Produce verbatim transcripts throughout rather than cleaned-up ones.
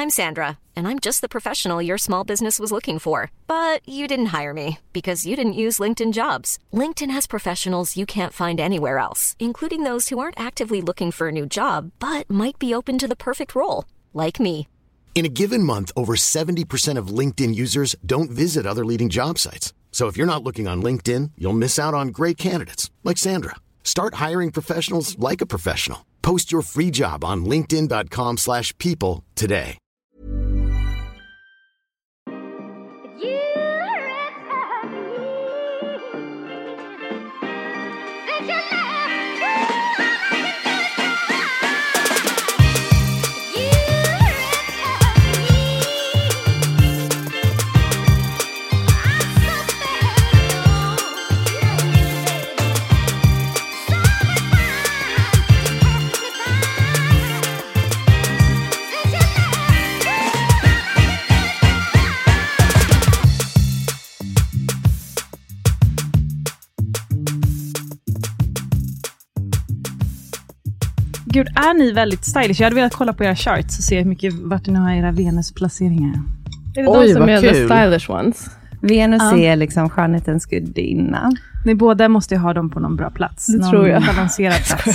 I'm Sandra, and I'm just the professional your small business was looking for. But you didn't hire me because you didn't use LinkedIn Jobs. LinkedIn has professionals you can't find anywhere else, including those who aren't actively looking for a new job, but might be open to the perfect role, like me. In a given month, over seventy percent of LinkedIn users don't visit other leading job sites. So if you're not looking on LinkedIn, you'll miss out on great candidates like Sandra. Start hiring professionals like a professional. Post your free job on linkedin dot com slash people today. Gud, är ni väldigt stylish? Jag hade velat kolla på era charts och se hur mycket, vart ni har era Venus-placeringar. Är det Oj, de som är kul. the stylish ones? Venus Ja. är liksom skönhetens gudinna. Ni båda måste ju ha dem på någon bra plats. Det någon tror jag. balanserad plats.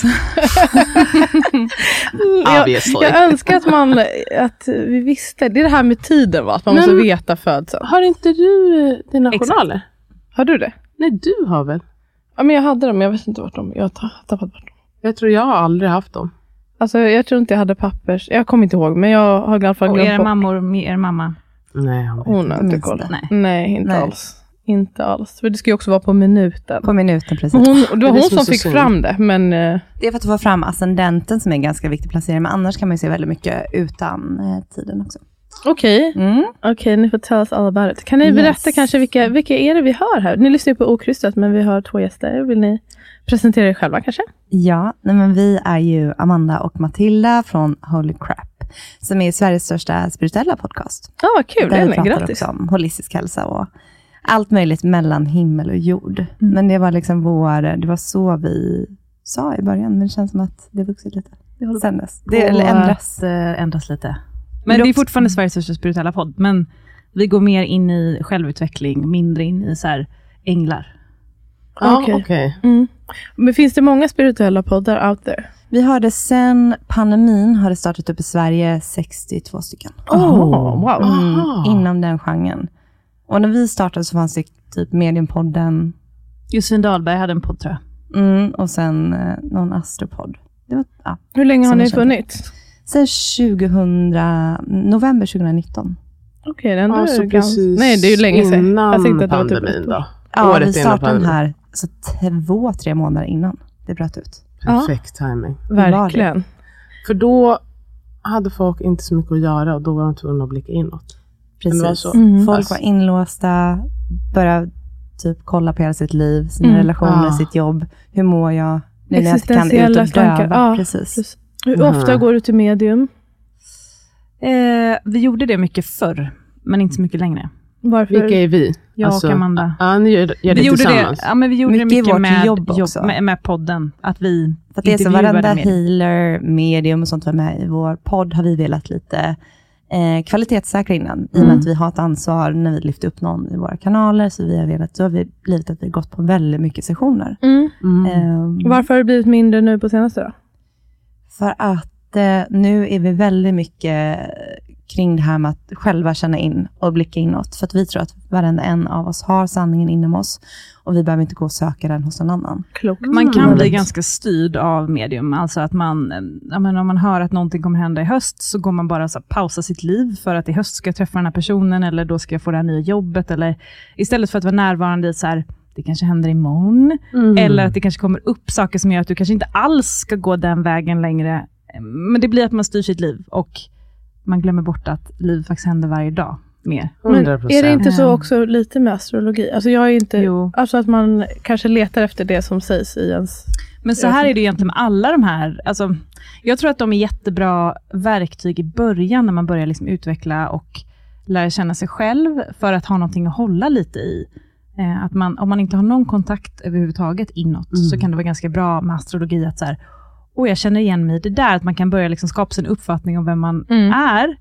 jag, Obviously. jag önskar att man att vi visste. Det är det här med tiden, va? Att man Men- måste veta födseln. Har inte du eh, dina Exakt. journaler? Har du det? Nej, du har väl? Ja, men jag hade dem. Jag vet inte vart de. Jag har ta- tappat bort dem. Jag tror jag har aldrig haft dem. Alltså, jag tror inte jag hade pappers. Jag kommer inte ihåg, men jag har i alla fall Och glömt era bort. mammor med er mamma. Nej, hon vet Hon inte. har inte Minns koll. det. Nej. Nej, inte Nej. alls. Inte alls. För det ska ju också vara på minuten. På minuten, precis. Men hon, det var Det är hon som som så fick synd. fram det, men eh, Det är för att få fram ascendenten som är en ganska viktig placering. Men annars kan man ju se väldigt mycket utan eh, tiden också. okej. Mm. Okej, ni får tell us all about it. Kan ni Yes. berätta kanske vilka, vilka är det vi hör här? Ni lyssnar ju på Okrystat, men vi har två gäster. Vill ni presentera er själva kanske? Ja, nej men vi är ju Amanda och Matilda från Holy Crap. Som är Sveriges största spirituella podcast. Ja, vad kul. Där vi Det är pratar grattis. också om holistisk hälsa och allt möjligt mellan himmel och jord. Mm. Men det var liksom vår, det var så vi sa i början. Men det känns som att det vuxit lite. Det håller sen dess. Det eller ändras. Att, eh, ändras lite. Men Men det är också- fortfarande Sveriges största spirituella podd. Men vi går mer in i självutveckling, mindre in i så här änglar. Ja, Okej. okej. Mm. Men finns det många spirituella poddar out there? Vi har det sen pandemin har det startat upp i Sverige sextiotvå stycken. Oh, wow. Mm, Aha. inom den genren. Och när vi startade så fanns det typ Mediumpodden. Josefin Dahlberg hade en podd, tror jag. Mm, och sen eh, någon astropodd. Det var, ja. Hur länge har Som ni jag kände. funnits? Sen tjugohundra, november tjugonitton. Okej, det är ändå Alltså gans- precis Nej, det är ju länge sedan. innan Jag tänkte att det var typ pandemin ett år. då. Ja, Året vi innan startade den pandemin. här så två, tre månader innan det bröt ut. Perfekt timing. Verkligen. För då hade folk inte så mycket att göra och då var de tvungna att blicka inåt. Precis. Det var så. Mm. Folk Alltså- var inlåsta, började typ kolla på hela sitt liv, sina Mm. relationer, Ah. sitt jobb. Hur mår jag? Nu när jag inte kan ut Existentiella och döva. tankar. Ja, Precis. precis. Hur ofta Mhm. går du till medium? Eh, vi gjorde det mycket förr, men inte så mycket längre. Varför? Vilka är vi? Jag och Amanda. Ja, ni gör, gör det Vi gjorde det, tillsammans. ja, men vi gjorde Mycket det i mycket vårt med, jobb också. med, med podden. Att vi För att det är så intervjuade varenda med- healer, medium och sånt var med i vår podd har vi velat lite eh, kvalitetssäkra innan. I och med Mm. att vi har ett ansvar när vi lyfter upp någon i våra kanaler. Så vi har velat, så har vi blivit att vi har gått på väldigt mycket sessioner. Mm. Mm. Ehm, Varför har det blivit mindre nu på senaste då? För att eh, nu är vi väldigt mycket kring det här med att själva känna in och blicka inåt. För att vi tror att varenda en av oss har sanningen inom oss. Och vi behöver inte gå och söka den hos någon annan. Klokt. Man kan Mm. bli ganska styrd av medium. Alltså att man, jag menar, om man hör att någonting kommer hända i höst så går man bara så här, pausa sitt liv för att i höst ska jag träffa den här personen eller då ska jag få det här nya jobbet. Eller istället för att vara närvarande i så här, det kanske händer imorgon. Mm. Eller att det kanske kommer upp saker som gör att du kanske inte alls ska gå den vägen längre. Men det blir att man styr sitt liv och man glömmer bort att liv faktiskt händer varje dag mer. Men hundra procent. är det inte så Mm. också lite med astrologi? Alltså jag är inte... Jo. Alltså att man kanske letar efter det som sägs i ens... Men så här är det egentligen med alla de här. Alltså, jag tror att de är jättebra verktyg i början när man börjar liksom utveckla och lära känna sig själv för att ha någonting att hålla lite i. Eh, att man, om man inte har någon kontakt överhuvudtaget inåt Mm. så kan det vara ganska bra med astrologi att så här, och jag känner igen mig i det där, att man kan börja liksom skapa sin uppfattning om vem man Mm. är.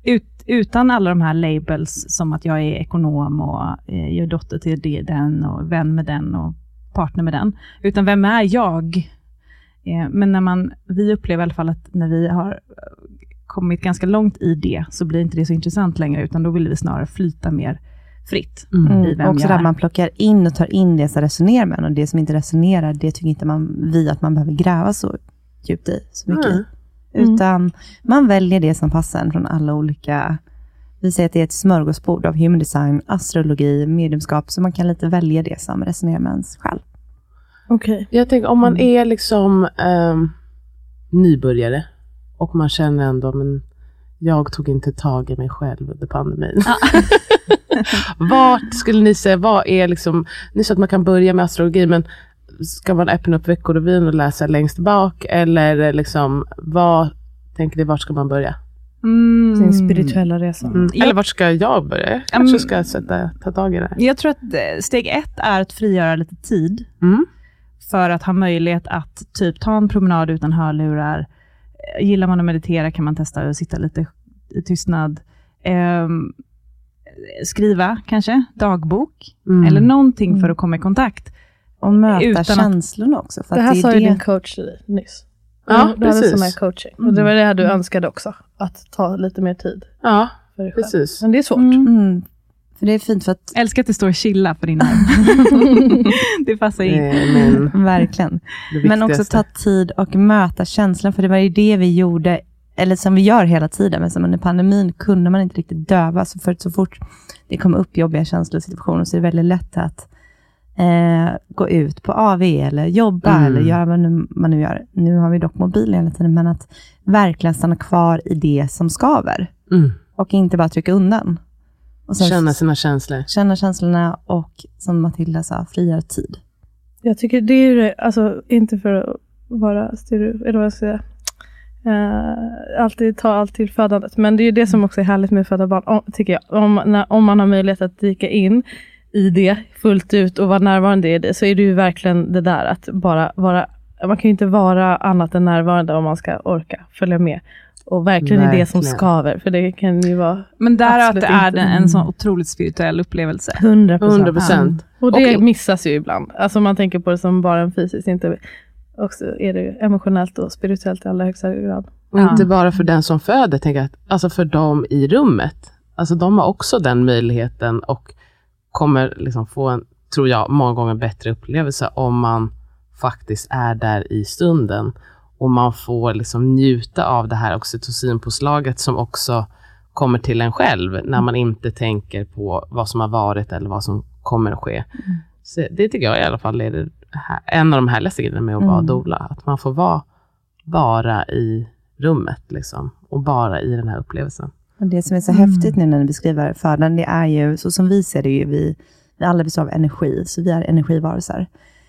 ut, utan alla de här labels som att jag är ekonom och eh, jag är dotter till det, den och vän med den och partner med den. Utan vem är jag? Eh, men när man, vi upplever i alla fall att när vi har kommit ganska långt i det så blir inte det så intressant längre, utan då vill vi snarare flyta mer fritt Mm. i vem Också jag där är. man plockar in och tar in det som resonerar med en, och det som inte resonerar, det tycker inte man, vi att man behöver gräva så djupt i så mycket. Mm. Utan man väljer det som passar en från alla olika, vi säger att det är ett smörgåsbord av human design, astrologi, mediumskap, så man kan lite välja det som resonerar med ens själv. Okej. Okay. Jag tänker om man är liksom um, nybörjare och man känner ändå, men jag tog inte tag i mig själv under pandemin. Ja. Vart skulle ni säga, vad är liksom, ni sa att man kan börja med astrologi, men ska man öppna upp Veckorevyn och läsa längst bak, eller liksom, vad tänker ni, vart ska man börja? Mm. Sin spirituella resa. Mm. Jag, eller vart ska jag börja? Jag kanske um, ska sätta, ta tag i det. Jag tror att steg ett är att frigöra lite tid. Mm. För att ha möjlighet att typ ta en promenad utan hörlurar. Gillar man att meditera kan man testa att sitta lite i tystnad. Eh, skriva kanske, dagbok. Mm. Eller någonting för att komma i kontakt. Och möta Utan känslorna också. För det att här det sa är ju det... din coach till dig nyss. Ja, du hade precis. sån här coaching. Och det var det här du önskade också. Att ta lite mer tid Ja, för dig själv. precis. Men det är svårt. Mm. Mm. För det är fint för att... Jag älskar att det står chilla på din arm. Det passar in. Eh, men Verkligen. det Men också viktigaste. ta tid och möta känslan, för det var ju det vi gjorde, eller som vi gör hela tiden, men som under pandemin kunde man inte riktigt döva, så för så fort det kom upp jobbiga känslor och situationer så är det väldigt lätt att eh, gå ut på A V eller jobba Mm. eller göra vad nu, man nu gör. Nu har vi dock mobilen hela tiden, men att verkligen stanna kvar i det som skaver Mm. och inte bara trycka undan. Och sen Känna sina känslor. känna känslorna och, som Matilda sa, frigöra tid. Jag tycker det är ju det, alltså inte för att vara stereo, eller vad jag ska säga. Uh, alltid ta allt till födandet. Men det är ju det som också är härligt med att föda barn, om, tycker jag. Om, när, om man har möjlighet att dyka in i det fullt ut och vara närvarande i det, så är det ju verkligen det där att bara vara, man kan ju inte vara annat än närvarande om man ska orka följa med. Och verkligen, verkligen. är det som skaver, för det kan ju vara. Men där är att det är inte. en sån otroligt spirituell upplevelse. hundra procent. hundra procent. Och det och, missas ju ibland. Alltså man tänker på det som bara en fysiskt, inte också är det ju emotionellt och spirituellt i allra högsta grad. Och Ja. inte bara för den som föder, tänker jag, att, alltså för dem i rummet. Alltså de har också den möjligheten och kommer liksom få en, tror jag, många gånger bättre upplevelse om man faktiskt är där i stunden. Och man får liksom njuta av det här oxytocinpåslaget som också kommer till en själv när man inte tänker på vad som har varit eller vad som kommer att ske. Mm. Så det tycker jag i alla fall är det här, en av de härligaste grejerna med att vara Mm. doula. Att man får vara bara i rummet liksom, och bara i den här upplevelsen. Och det som är så Mm. häftigt nu när ni beskriver födan, det är ju, så som vi ser det ju, vi, vi alla består av energi, så vi är energivarelser.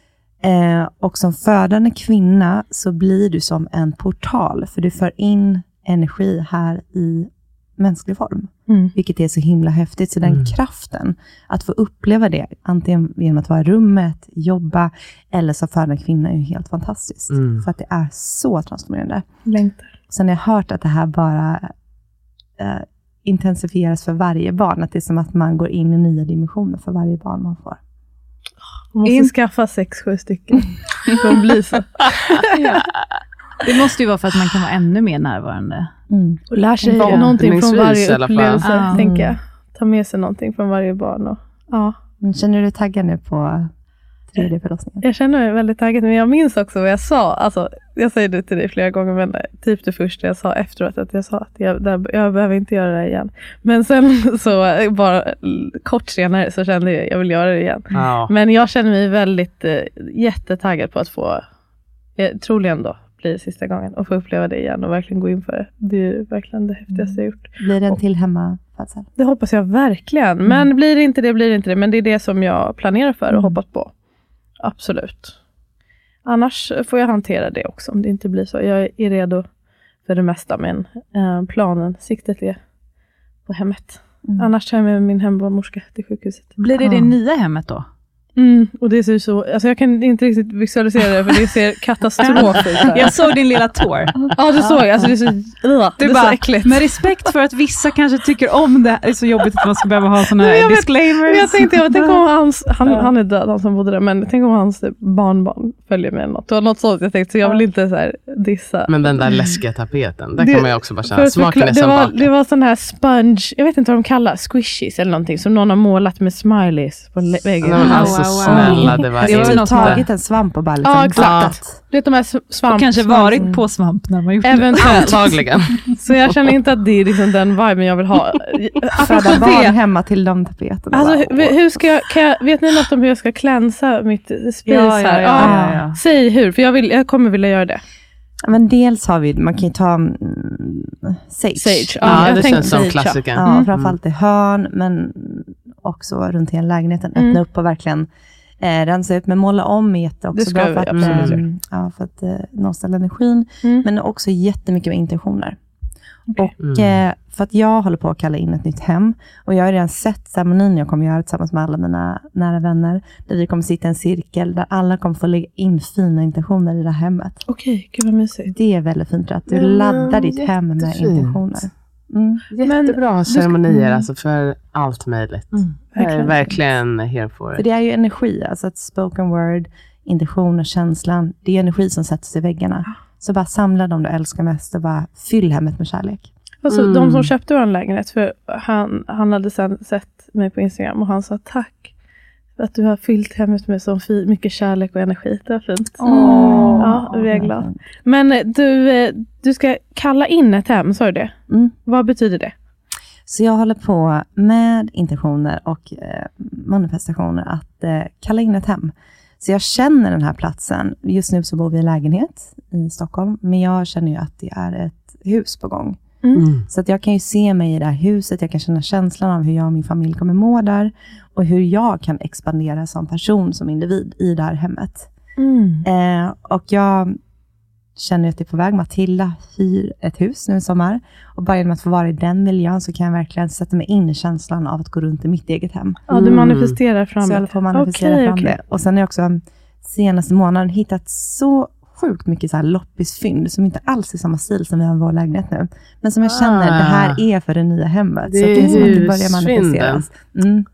Eh, och som födande kvinna så blir du som en portal, för du för in energi här i mänsklig form. Mm. Vilket är så himla häftigt. Så den Mm. kraften, att få uppleva det, antingen genom att vara i rummet, jobba, eller som födande kvinna, är ju helt fantastiskt. Mm. För att det är så transformerande. Längtar. Sen har jag hört att det här bara eh, intensifieras för varje barn. Att det är som att man går in i nya dimensioner för varje barn man får. Man måste In- skaffa sex, sju stycken. Det kommer bli så. Ja. Det måste ju vara för att man kan vara ännu mer närvarande. Mm. Och lär sig Ja. någonting från Förhoppningsvis i varje alla fall. upplevelse, Ja. tänker jag. Ta med sig någonting från varje barn. Och, ja. Känner du dig taggad nu på tredje förlossningen? Jag känner mig väldigt taggad, men jag minns också vad jag sa. Alltså, jag säger det till dig flera gånger, men typ det första jag sa efteråt, att jag sa att jag, där, jag behöver inte göra det igen. Men sen så bara kort senare så kände jag att jag vill göra det igen. Ja. Men jag känner mig väldigt eh, jättetaggad på att få, eh, troligen då, blir det sista gången, och få uppleva det igen och verkligen gå in för det. Det är ju verkligen det häftigaste jag gjort. Blir det en till hemmafödsel? Det hoppas jag verkligen. Men blir det inte det, blir det inte det. Men det är det som jag planerar för och Mm. hoppas på. Absolut. Annars får jag hantera det också om det inte blir så. Jag är redo för det mesta, men eh, planen, siktet är på hemmet. Mm. Annars tar jag med min hembarnmorska till sjukhuset. Blir det Ja. det nya hemmet då? Mm, och det ser så, alltså jag kan inte riktigt visualisera det för det ser katastrof ut. Jag såg din lilla tour. Ja, du såg, alltså det är så, uh, det är bara, så äckligt. Med respekt för att vissa kanske tycker om det, är så jobbigt att man ska behöva ha såna här jag disclaimers. Vet, jag tänkte, jag tänk om hans, han, han är död, han som bodde där, men tänk om hans barnbarn följer med något. Det var något sånt jag tänkte, så jag vill inte så här dissa. Men den där läskiga tapeten, där det, kan man ju också bara känna, smaken är det som var, balken. det var sån här sponge, jag vet inte vad de kallar, squishies eller någonting, som någon har målat med smileys på väggen. Ja, men alltså snälla, det var Det var inte. tagit en svamp och bara liksom Ja, exakt. plattat. Du vet de här svamp. Och kanske varit på svamp när man gjort Eventuellt. Antagligen. Så jag känner inte att det är liksom den viben jag vill ha. Föda barn hemma till de tapeterna. Alltså, hur, hur ska jag, kan jag, vet ni något om hur jag ska klänsa mitt spis Ja, ja, här? ja, ja, ja. Säg hur, för jag, vill, jag kommer vilja göra det. Men dels har vi, man kan ju ta mm, sage. Sage, Ja, ja, jag det tänkte känns som sage, klassiken. Ja, Mm. framförallt i hörn, men också runt hela lägenheten. Öppna Mm. upp och verkligen eh, rensa ut. Men måla om är jätte också Det ska bra vi för att, absolut eh, göra. ja, för att eh, nollställa energin. Mm. Men också jättemycket med intentioner. Okay. Och Mm. eh, för att jag håller på att kalla in ett nytt hem. Och jag har redan sett ceremonin jag kommer göra tillsammans med alla mina nära vänner. Där vi kommer sitta i en cirkel där alla kommer få lägga in fina intentioner i det här hemmet. Okej, gud vad mysigt. Det är väldigt fint att du Ja, laddar ditt hem med jättefint. intentioner. Mm. Jättebra ska- ceremonier mm. alltså för allt möjligt. Mm. Jag är Verkligen. verkligen here for För it. det är ju energi, alltså att spoken word, intention och känslan, det är energi som sätts i väggarna. Så bara samla dem du älskar mest och bara fyll hemmet med kärlek. Alltså, Mm. de som köpte vår lägenhet, för han, han hade sen sett mig på Instagram och han sa tack för att du har fyllt hemmet med så fi- mycket kärlek och energi. Det var fint. Åh. Ja, vi är glada. Men du, eh, du ska kalla in ett hem, sa du det? Mm. Vad betyder det? Så jag håller på med intentioner och eh, manifestationer att eh, kalla in ett hem. Så jag känner den här platsen. Just nu så bor vi i lägenhet i Stockholm. Men jag känner ju att det är ett hus på gång. Mm. Så att jag kan ju se mig i det här huset. Jag kan känna känslan av hur jag och min familj kommer må där. Och hur jag kan expandera som person, som individ i det här hemmet. Eh, och jag känner att det är på väg. Matilda hyr ett hus nu i sommar. Och bara genom att få vara i den miljön så kan jag verkligen sätta mig in i känslan av att gå runt i mitt eget hem. Ja, du manifesterar fram Så jag håller på att manifestera Okej, fram okej. det. Och sen har jag också senaste månaden hittat så sjukt mycket så här loppisfynd som inte alls är samma stil som vi har i vår lägenhet nu. Men som jag känner, Ah. det här är för det nya hemmet. Det så att det är som att det börjar husfynden. manifesteras. Mm.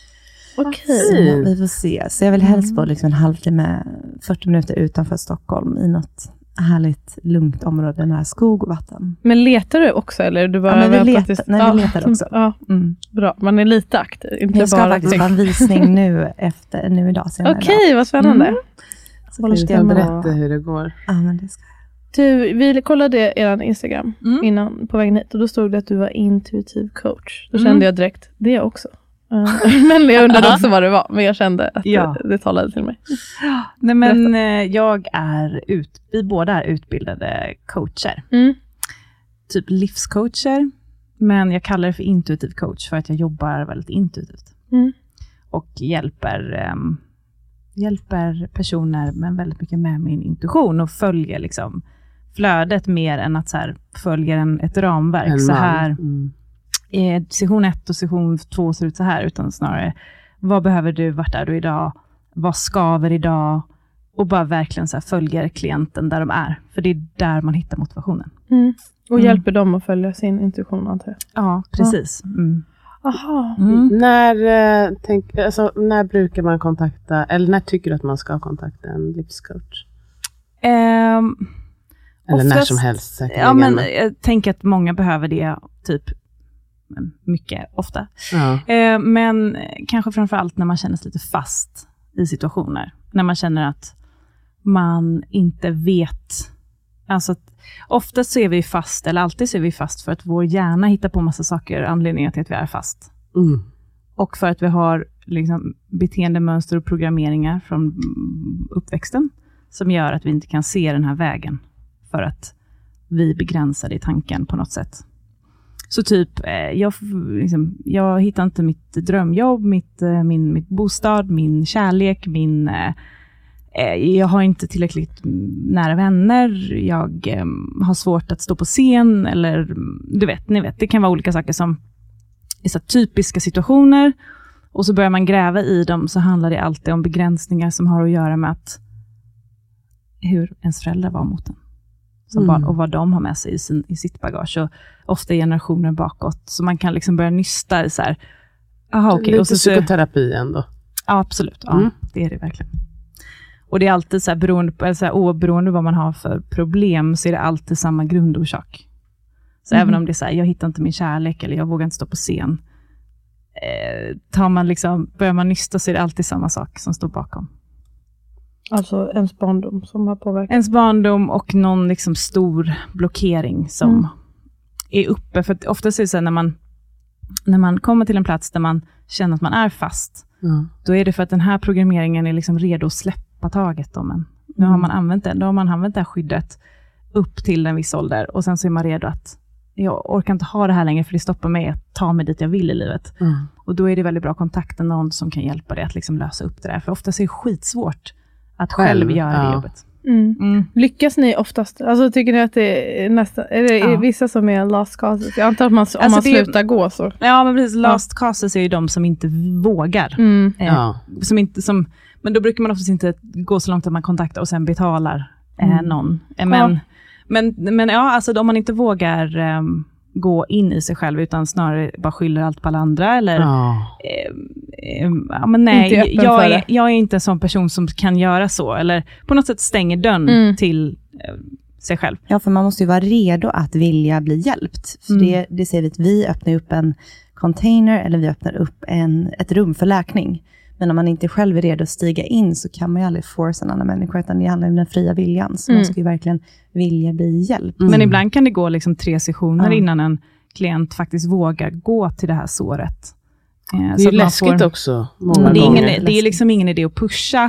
Okej. Så vi får se. Så jag vill helst bo liksom en halvtimme, fyrtio minuter utanför Stockholm i något härligt, lugnt område nära skog och vatten. Men letar du också eller du bara Ja, men vi väntar letar- tills- nej, vi letar också. Ja, Mm. bra. Man är lite aktiv, inte Jag ska bara faktiskt ha en visning nu, efter, nu idag. senare Okej, idag. vad spännande. Mm. Så Håller kanske ska jag det berätta var- hur det går. Ja, men det ska Du, vi kollade er Instagram Mm. innan på vägen hit och då stod det att du var intuitiv coach. Då Mm. kände jag direkt, det är jag också. Uh, men jag undrade också vad det var, men jag kände att Ja. det, det talade till mig. Nej, men eh, jag är ut, vi båda är utbildade coacher. Mm. Typ livscoacher. Men jag kallar det för intuitiv coach för att jag jobbar väldigt intuitivt. Mm. Och hjälper, ehm, hjälper personer men väldigt mycket med min intuition och följer liksom flödet mer än att så här, följer en, ett ramverk. En så man. här, Mm. eh, session ett och session två ser ut så här, utan snarare vad behöver du, vart är du idag, vad skaver idag, och bara verkligen så här följer klienten där de är, för det är där man hittar motivationen. Mm. Och Mm. hjälper dem att följa sin intuition, antar jag. Ja, precis. Mm. Aha. Mm. När, eh, tänk, alltså, när brukar man kontakta, eller när tycker du att man ska kontakta en livscoach? Ehm, Eller när Oftast- som helst säkerligen. ja, men jag tänker att många behöver det typ mycket, ofta. ja. Eh, men kanske framförallt när man känner sig lite fast i situationer. När man känner att man inte vet. Alltså att oftast så är vi fast, eller alltid så är vi fast för att vår hjärna hittar på massa saker, anledningar till att vi är fast. Mm. Och för att vi har liksom beteendemönster och programmeringar från uppväxten som gör att vi inte kan se den här vägen för att vi begränsar det i tanken på något sätt. Så typ, eh, jag, liksom, jag hittar inte mitt drömjobb, mitt, eh, min, mitt bostad, min kärlek, min, eh, jag har inte tillräckligt nära vänner, jag eh, har svårt att stå på scen, eller du vet, ni vet, det kan vara olika saker som är så typiska situationer. Och så börjar man gräva i dem, så handlar det alltid om begränsningar som har att göra med att hur ens föräldrar var mot en som Mm. barn och vad de har med sig i, sin, i sitt bagage. Och ofta generationer bakåt. Så man kan liksom börja nysta i så här. Aha, okay. Lite och så, psykoterapi ändå. Ja, absolut. Ja, Mm. det är det verkligen. Och det är alltid så här, beroende på, eller så här, oberoende vad man har för problem, så är det alltid samma grundorsak. Så Mm. även om det är så här, jag hittar inte min kärlek eller jag vågar inte stå på scen. Eh, tar man liksom, börjar man nysta, så är det alltid samma sak som står bakom. Alltså ens barndom som har påverkat. Ens barndom och någon liksom stor blockering som Mm. är uppe. För att oftast är det så här, när man, när man kommer till en plats där man känner att man är fast, Mm. då är det för att den här programmeringen är liksom redo att släppa taget om en. Nu har man använt det, då har man använt det här skyddet upp till en viss ålder, och sen så är man redo att jag orkar inte ha det här längre, för det stoppar mig att ta mig dit jag vill i livet. Mm. Och då är det väldigt bra kontakt med någon som kan hjälpa dig att liksom lösa upp det där. För ofta är det skitsvårt att själv, Själv, göra ja. det jobbet. Mm. Mm. Lyckas ni oftast? Alltså tycker ni att det är nästan, är det Ja. vissa som är last causes? Jag antar att man, om Alltså man det- slutar gå så. Ja, men precis. Last causes är ju de som inte vågar. Mm. Eh, Ja. som inte, som, men då brukar man oftast inte gå så långt att man kontaktar och sen betalar eh, Mm. någon. Eh, men, Ja. men, men ja, alltså om man inte vågar ehm, gå in i sig själv, utan snarare bara skyller allt på alla andra. Eller, Ja. eh, eh, ja, men nej, Inte öppen jag för är, det. jag är inte en sån person som kan göra så. Eller på något sätt stänger dörren Mm. till eh, sig själv. Ja, för man måste ju vara redo att vilja bli hjälpt. För Mm. det, det ser vi att vi öppnar upp en container eller vi öppnar upp en, ett rum för läkning. Men om man inte själv är redo att stiga in, så kan man ju aldrig force en annan människa, utan det handlar om den fria viljan. Så Mm. man ska ju verkligen vilja bli hjälpt. Mm. Men ibland kan det gå liksom tre sessioner Ja. innan en klient faktiskt vågar gå till det här såret. Eh, Det är så ju att man läskigt får- också. Många Och det, är gånger. ingen, det är liksom ingen idé att pusha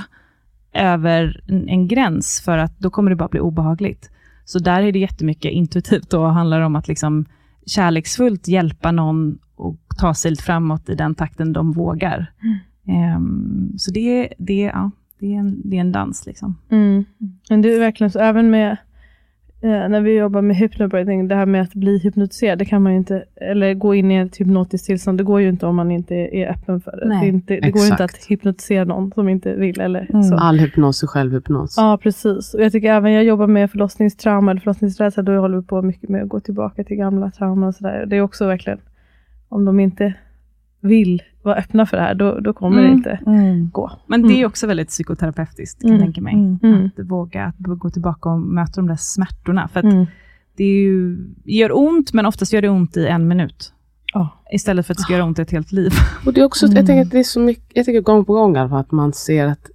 över en, en gräns, för att då kommer det bara bli obehagligt. Så där är det jättemycket intuitivt, och handlar om att liksom kärleksfullt hjälpa någon och ta sig lite framåt i den takten de vågar. Ehm, så det, det, ja, det, är en, det är en dans liksom. Mm. Men det är verkligen så, även med eh, när vi jobbar med hypnobirthing, det här med att bli hypnotiserad, det kan man ju inte, eller gå in i ett hypnotiskt tillstånd, det går ju inte om man inte är öppen för det. Nej, Det, är inte, det går ju inte att exakt. hypnotisera någon som inte vill eller Mm. så. All hypnos är självhypnos. Ja, precis. Och jag tycker även jag jobbar med förlossningstrauma eller förlossningsrädsla, då håller vi på mycket med att gå tillbaka till gamla trauman och sådär. Det är också verkligen, om de inte vill vara öppna för det här, då, då kommer Mm. det inte Mm. gå. Men det är Mm. också väldigt psykoterapeutiskt, kan Mm. jag tänka mig. Mm. Mm. Att våga att gå tillbaka och möta de där smärtorna. För att Mm. det är ju, gör ont, men oftast gör det ont i en minut. Ja. Istället för att det ska göra ont i ett helt liv. Och det är också, jag tänker att det är så mycket, jag tycker gång på gång för att man ser att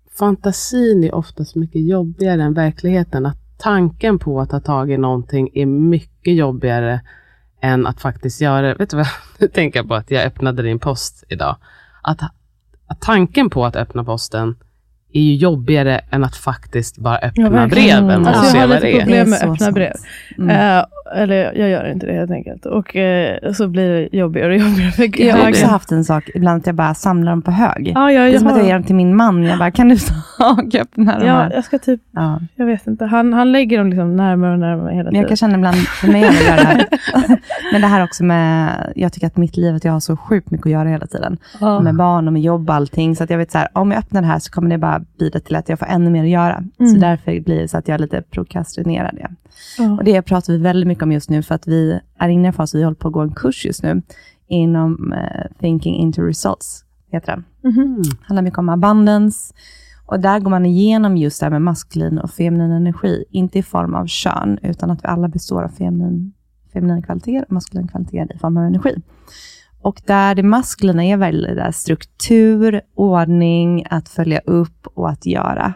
fantasin är oftast mycket jobbigare än verkligheten. Att tanken på att ta tag i någonting är mycket jobbigare än att faktiskt göra det. Vet du vad, nu tänker jag på att jag öppnade din post idag. Att, att tanken på att öppna posten är ju jobbigare än att faktiskt bara öppna Ja, verkligen. breven och Mm. Alltså, se jag har vad lite det är. problem Det med är så öppna sant. brev. Mm. Eh, eller jag gör inte det helt enkelt. Och eh, så blir det jobbigare och jobbigare. För Jag har högen. också haft en sak, ibland att jag bara samlar dem på hög. Ja, jag, Det är jag, som att jag ger har, dem till min man. Jag bara, kan du ta och öppna de ja, här? jag ska typ, Ja. jag vet inte. Han, han lägger dem liksom närmare och närmare hela Men tiden. jag kan känna ibland, för mig jag vill göra det här. Men det här också med, jag tycker att mitt liv, att jag har så sjukt mycket att göra hela tiden. Ja. Med barn och med jobb och allting. Så att jag vet så här, om jag öppnar det här så kommer det bara bidra till att jag får ännu mer att göra. Mm. Så därför blir det så att jag lite prokrastinerar det. Ja. Och det pratar vi väldigt mycket om just nu, för att vi är inne i en fas, vi håller på att gå en kurs just nu inom uh, Thinking into Results, heter den. Mhm. Handlar mycket om abundance. Och där går man igenom just det här med maskulin och feminin energi. Inte i form av kön, utan att vi alla består av feminin, feminin kvalitet och maskulin kvalitet i form av energi. Och där det maskulina är väldigt där struktur, ordning, att följa upp och att göra.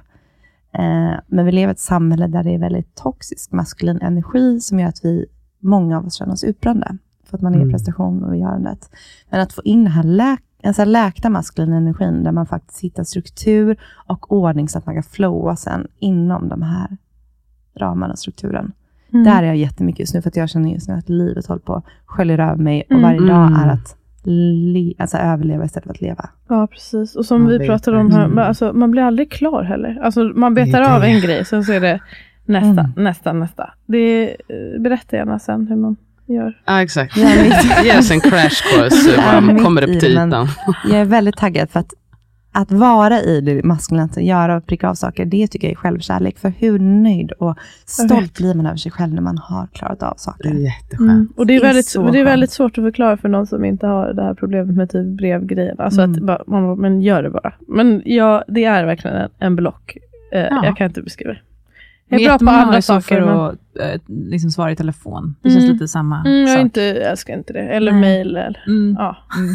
Eh, men vi lever i ett samhälle där det är väldigt toxisk maskulin energi, som gör att vi, många av oss känner oss utbrända. För att man är i Mm. prestation och görandet. Men att få in den här läk en så här läkta maskulin energin, där man faktiskt hittar struktur och ordning, så att man kan flowa sen inom de här ramarna och strukturen. Mm. Där är jag jättemycket just nu, för att jag känner just nu att livet håller på att skölja över mig, och Mm. varje dag Mm. är att le- alltså överleva istället för att leva. Ja, precis. Och som Man vi vet pratade det. om här, Mm. men alltså, man blir aldrig klar heller. Alltså, man betar Det är av det. en grej, sen så är det nästa, Mm. nästa, nästa. Det är, eh, berätta gärna sen hur man gör. Ja, exakt. Jag är mitt- Ge oss en crash course hur Jag är man mitt kommer upp i till det, men ytan. Jag är väldigt taggad för att att vara i det maskulina, att göra och pricka av saker, det tycker jag är självkärlek. För hur nöjd och stolt blir man över sig själv när man har klarat av Det saker. är jätteskönt. Mm. Och det är, Det är väldigt, så men det är skönt. väldigt svårt att förklara för någon som inte har det här problemet med typ brevgrejen. Alltså Mm. att bara, man, men gör det bara. Men ja, det är verkligen en, en block. Eh, Ja. Jag kan inte beskriva det. Men Jag är bra på jättemånga har andra ju så saker. för Men, att äh, liksom svara i telefon. Det Mm. känns lite samma mm, jag, är sak. inte, jag älskar inte det. Eller Nej. mail. Eller, Mm. ja. Mm.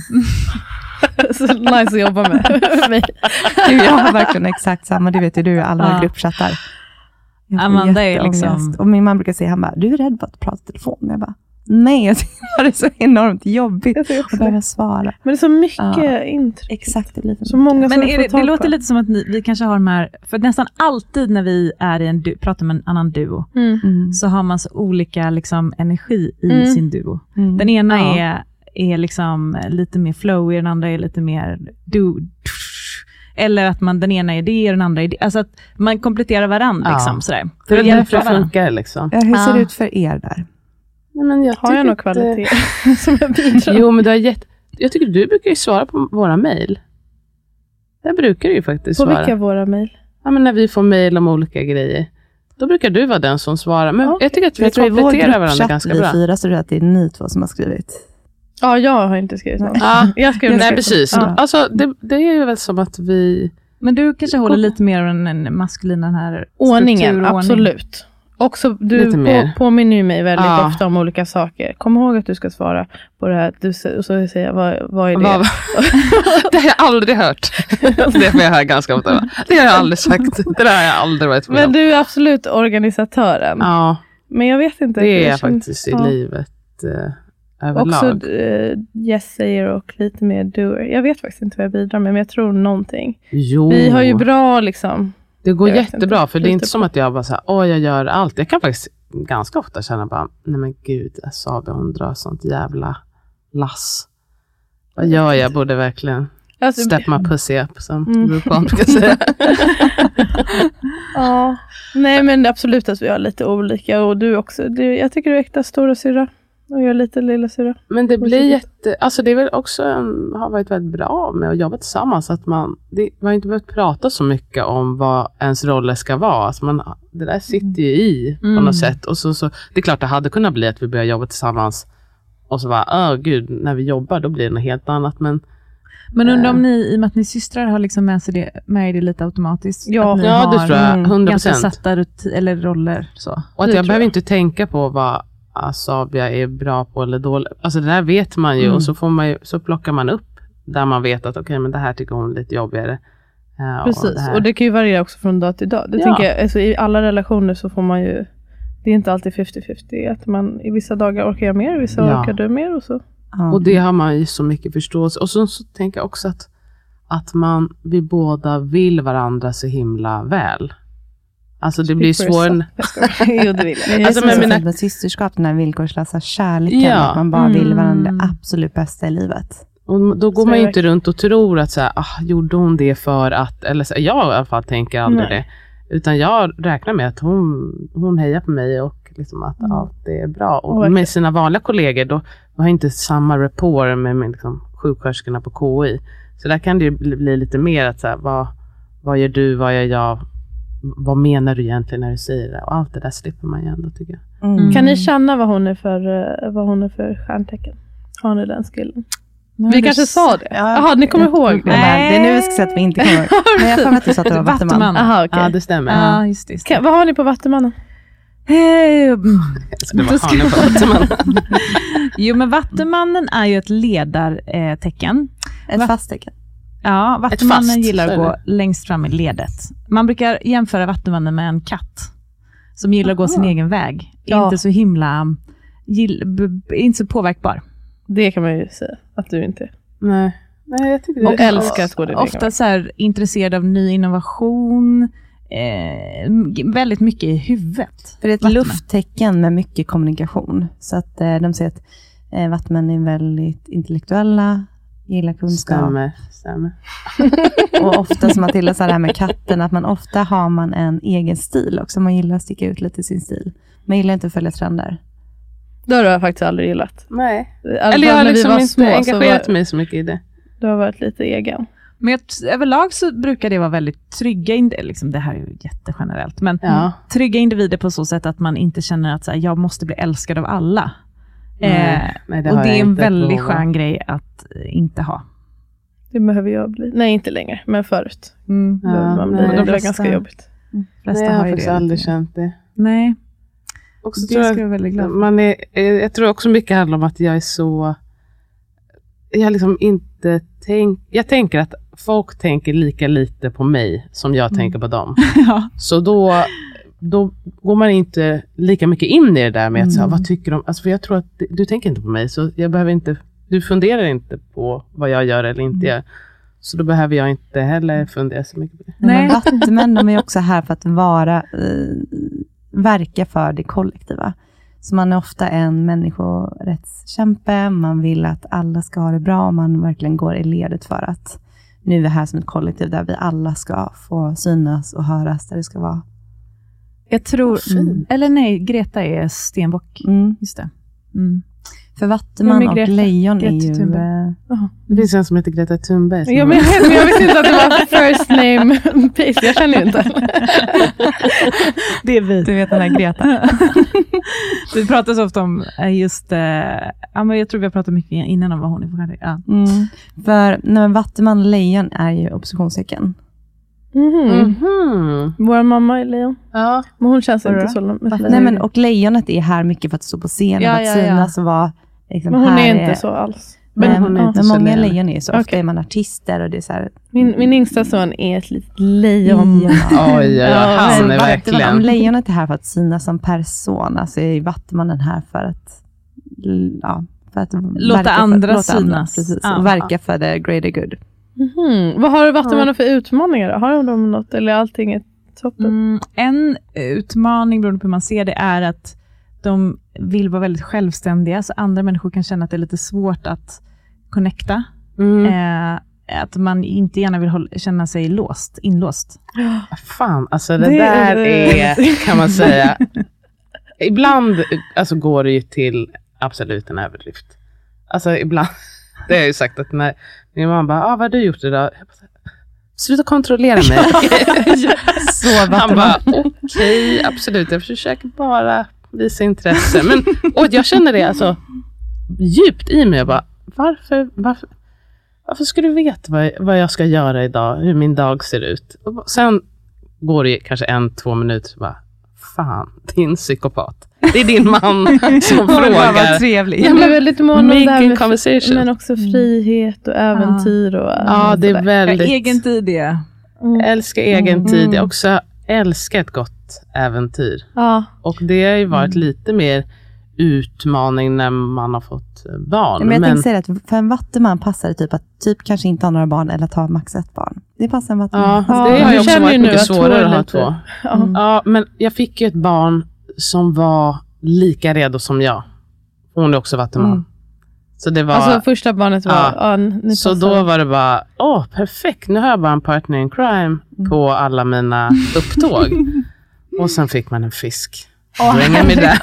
Så nice att jobba med mig. Du, jag har verkligen exakt samma, det vet ju du, alla Ja. gruppchattar. Jag får Amanda är jätteångest. liksom- Och min man brukar säga, han bara, du är rädd för att prata i telefon. Men jag bara, nej, jag tycker det är så enormt jobbigt Jag tycker också att det. behöva svara. Men det är så mycket Ja. intryck. Exakt, det blir för Så många som Men jag är får det, tag det låter på. lite som att ni, vi kanske har de här, för nästan alltid när vi är i en du, pratar med en annan duo, Mm. Mm. så har man så olika liksom, energi i Mm. sin duo. Mm. Den ena Ja. är, är liksom lite mer flowy, den andra är lite mer do. Eller att man, den ena är det och den andra är det. Alltså att man kompletterar varandra. Ja. Liksom, sådär. Det är att därför hjälpa det varandra. funkar liksom. Ja, hur ser det Ja. ut för er där? Nej, men jag Har jag tycker någon att, kvalitet eh, som jag bidrar? Jo, men du har gett... Jag tycker du brukar ju svara på våra mejl. Där brukar du ju faktiskt På svara. vilka våra mejl? Ja, men när vi får mejl om olika grejer. Då brukar du vara den som svarar. Men Okej. jag tycker att vi Jag tror i vår kompletterar varandra gruppchatt, ganska vi bra. fyra, så är det att det är ni två som har skrivit. Ja, jag har inte skrivit något. Ja, Jag skrev nej, mycket. precis. Ja. Alltså, det, det är ju väl som att vi... Men du kanske håller lite mer av den, den maskulina den här Ordningen, struktur och ordning. absolut. Också, du Lite mer. på, påminner ju mig väldigt Ja. ofta om olika saker. Kom ihåg att du ska svara på det här. Du, sä- och så säger jag, vad, vad är det? Vad- det har jag aldrig hört. Det får jag höra ganska ofta. Det har jag aldrig sagt. Det där har jag aldrig varit med Men om. du är absolut organisatören. Ja, Men jag vet inte. det är jag jag känner- faktiskt i ja. livet eh, överlag. Också uh, yes säger och lite mer doer. Jag vet faktiskt inte vad jag bidrar med, men jag tror någonting. Jo, Vi har ju bra liksom. det går jag vet jättebra. inte. För det är inte Lite som att jag bara säger, åh jag gör allt. Jag kan faktiskt ganska ofta känna bara, nej men gud, Sabia hon drar sånt jävla lass. Vad gör jag? Borde verkligen Alltså, step my pussy up, som Mm. RuPaul brukar säga. ja. Nej, men absolut att vi har lite olika. Och du också. Du, jag tycker du är äkta stora syra. Och jag är lite lilla syra. Men det blir jätte, alltså det är väl också en, har varit väldigt bra med att jobba tillsammans, att man, det, man har inte behövt prata så mycket om vad ens roller ska vara, alltså man, det där sitter ju i på Mm. något sätt, och så, så det är klart det hade kunnat bli att vi börjar jobba tillsammans och så bara, åh gud, när vi jobbar då blir det något helt annat, men Men undrar om ni, i och med att ni systrar, har liksom med sig det, med det lite automatiskt? Ja. Att ni ja det har tror jag, mm, hundra ganska procent. satta rutin, eller roller. Så. Och att Det jag tror behöver jag. inte tänka på vad Sabia är bra på eller dåligt. Alltså det där vet man ju, Mm. och så, får man ju, så plockar man upp där man vet att okej, okay, men det här tycker hon är lite jobbigare. Ja, Precis, och det här- och det kan ju variera också från dag till dag. Det Ja. tänker jag, alltså, i alla relationer så får man ju, det är inte alltid femtio femtio, att man i vissa dagar orkar jag mer, i vissa Ja. orkar du mer och så. Ja. Och det har man ju så mycket förståelse. Och så, så tänker jag också att, att man, vi båda vill varandra så himla väl. Alltså det blir Speak for svårt. yourself. Jag skojar. Jo, det vill jag. Det är Alltså, som men så mina- fint med systerskap, den här villkorslösa kärleken, Ja. att man bara vill Mm. varandra det absolut bästa i livet. Och då går Så man är ju det inte runt och tror att så här, ah, gjorde hon det för att, eller så, jag i alla fall tänker aldrig Nej. det. Utan jag räknar med att hon, hon hejar på mig och liksom att Mm. allt är bra. Och Och verkligen. med sina vanliga kollegor, då har jag inte samma rapport med, med liksom, sjuksköterskorna på K I. Så där kan det ju bli, bli lite mer att så här, vad, vad gör du, vad gör jag, vad menar du egentligen när du säger det? Och allt det där slipper man ju ändå, tycker jag. Mm. Kan ni känna vad hon är för, eh, vad hon är för stjärntecken? Har ni den skillen? Nu Vi har kanske du- sa det. Ja, Jaha, ni kommer jag- ihåg det? Nej. Det är nu vi ska säga att vi inte kommer. Men jag får att du sa att det var Vattuman. Vattuman. Aha, okej. Ja, det stämmer. Ja, just det. Just det. Kan- Vad har ni på Vattumannen? Eh, mm. Så det Då var ska- hanen på Vattuman. Jo, men Vattumannen är ju ett ledartecken. Ett Va? fast tecken. Ja, Vattumannen fast, gillar så att är gå det. längst fram i ledet. Man brukar jämföra Vattumannen med en katt som gillar att gå sin egen väg. Ja. Inte så himla, gill, b, b, inte så påverkbar. Det kan man ju säga att du inte är. Nej. Nej, jag tycker det Och är älskar att gå din egen Ofta väg. så här, intresserad av ny innovation. Eh, m- väldigt mycket i huvudet. För det är ett Vattuman. lufttecken med mycket kommunikation. Så att eh, de säger att eh, Vattuman är väldigt intellektuella, gillar kunskap. Stämmer, stämmer. Och ofta som Matilda sa det här med katten, att man ofta har man en egen stil också. Man gillar att sticka ut lite i sin stil. Man gillar inte att följa trender. Det har jag faktiskt aldrig gillat. Nej. Alltså, Eller jag har när vi liksom var inte små, engagerat var, mig så mycket i det. Du har varit lite egen. Men jag, överlag så brukar det vara väldigt trygga individer, liksom, det här är ju jättegenerellt, men Ja. trygga individer på så sätt att man inte känner att så här, jag måste bli älskad av alla. Nej, eh, nej, det och har det jag är en inte väldigt provat. skön grej att eh, inte ha. Det behöver jag bli. Nej, inte längre, men förut. Mm. Ja, Behövde man bli. nej. det De var flesta- ganska jobbigt. Flesta Nej, jag har ju faktiskt det aldrig lite. känt det. Nej, Också det tror ska jag, jag vara väldigt glad för. man är, eh, jag tror också mycket handlar om att jag är så... Jag liksom inte tänk, jag tänker att folk tänker lika lite på mig som jag Mm. tänker på dem. Ja. Så då, då går man inte lika mycket in i det där med att säga, Mm. vad tycker de? Alltså för jag tror att du, du tänker inte på mig, så jag behöver inte, du funderar inte på vad jag gör eller inte gör. Så då behöver jag inte heller fundera så mycket på det. Nej. Nej. Men vattumän, de är också här för att vara, eh, verka för det kollektiva. Så man är ofta en människorättskämpe, man vill att alla ska ha det bra, man verkligen går i ledet för att nu är vi här som ett kollektiv där vi alla ska få synas och höras, där det ska vara. Jag tror, Vad fint. eller nej, Greta är stenbock. Mm. Just det. Mm. För vattuman Vem är och Greta? lejon är Greta ju... Thunberg. Eh, Det finns en som heter Greta Thunberg. som Ja, men, men jag visste inte att det var first name pace. Jag känner ju inte. Det är vi. du vet den här Greta. Vi pratar så ofta om eh, just, eh, ja, men jag tror vi har pratat mycket innan om vad hon är för stjärna. Ja. Mm. För nej, men vattuman och lejon är ju oppositionstecken. Mhm. Mhm. Vår mamma är lejon. Ja. Men hon känns Vadå inte så långt. Nej, men, och lejonet är här mycket för att stå på scenen, Ja, att ja, ja. synas och vara... Liksom, Men hon här är inte så alls. Men, Men hon är ja, inte men så många lejon. lejon är ju så. Ofta Okej. är man artister och det är så här... Min, min yngsta son är ett litet lejon. Ja. Oj, oj, oj, Ja, han Men är vattuman- Om verkligen... lejonet är här för att synas som person, så är vattumannen här för att... Ja, för att Låta verka andra för, synas. precis, Ja. och verka för the greater good. Mhm. Vad har vattumannen för utmaningar då? Har de något eller är allting ett toppen? Mm, en utmaning beroende på hur man ser det är att de vill vara väldigt självständiga, så andra människor kan känna att det är lite svårt att connecta. Mm. Eh, att man inte gärna vill hålla, känna sig låst, inlåst. Fan, alltså det, Det där är- är, kan man säga, ibland alltså, går det ju till absolut en överdrift. Alltså ibland, det har jag ju sagt att när min mamma bara, ah, vad har du gjort idag? Jag bara, sluta kontrollera mig. Så Han vattuman. bara, okej, absolut, jag försöker bara visa intresse. Men och jag känner det alltså djupt i mig. Jag bara, varför, varför, varför ska du veta vad, vad jag ska göra idag? Hur min dag ser ut? Och sen går det kanske en, två minuter så bara, fan, din psykopat. Det är din man som Hon bara var frågar. trevlig. Jag blir väldigt mån om det här Making med, conversation. men också frihet och äventyr. Och, Ja, det är sådär. väldigt... Egen tid är. Mm. Älskar egen tid. Jag också älskar ett gott äventyr. Ja. Och det har ju varit lite mer utmaning när man har fått barn. Men jag men tänkte säga att för en vattuman passar det typ att typ kanske inte ha några barn eller ta max ett barn. Det passar en vattuman. ja, Ja, det har du ju också känner varit ju nu mycket att två svårare är att ha lite- två. Ja. Mm. Ja, men jag fick ju ett barn som var lika redo som jag. Hon är också vattuman. Mm. Så det var... Alltså första barnet var... Ja. Ja, ni så passar. då var det bara, åh perfekt, nu har jag bara en partner in crime på alla mina upptåg. Och sen fick man en fisk. Då ringer mig där.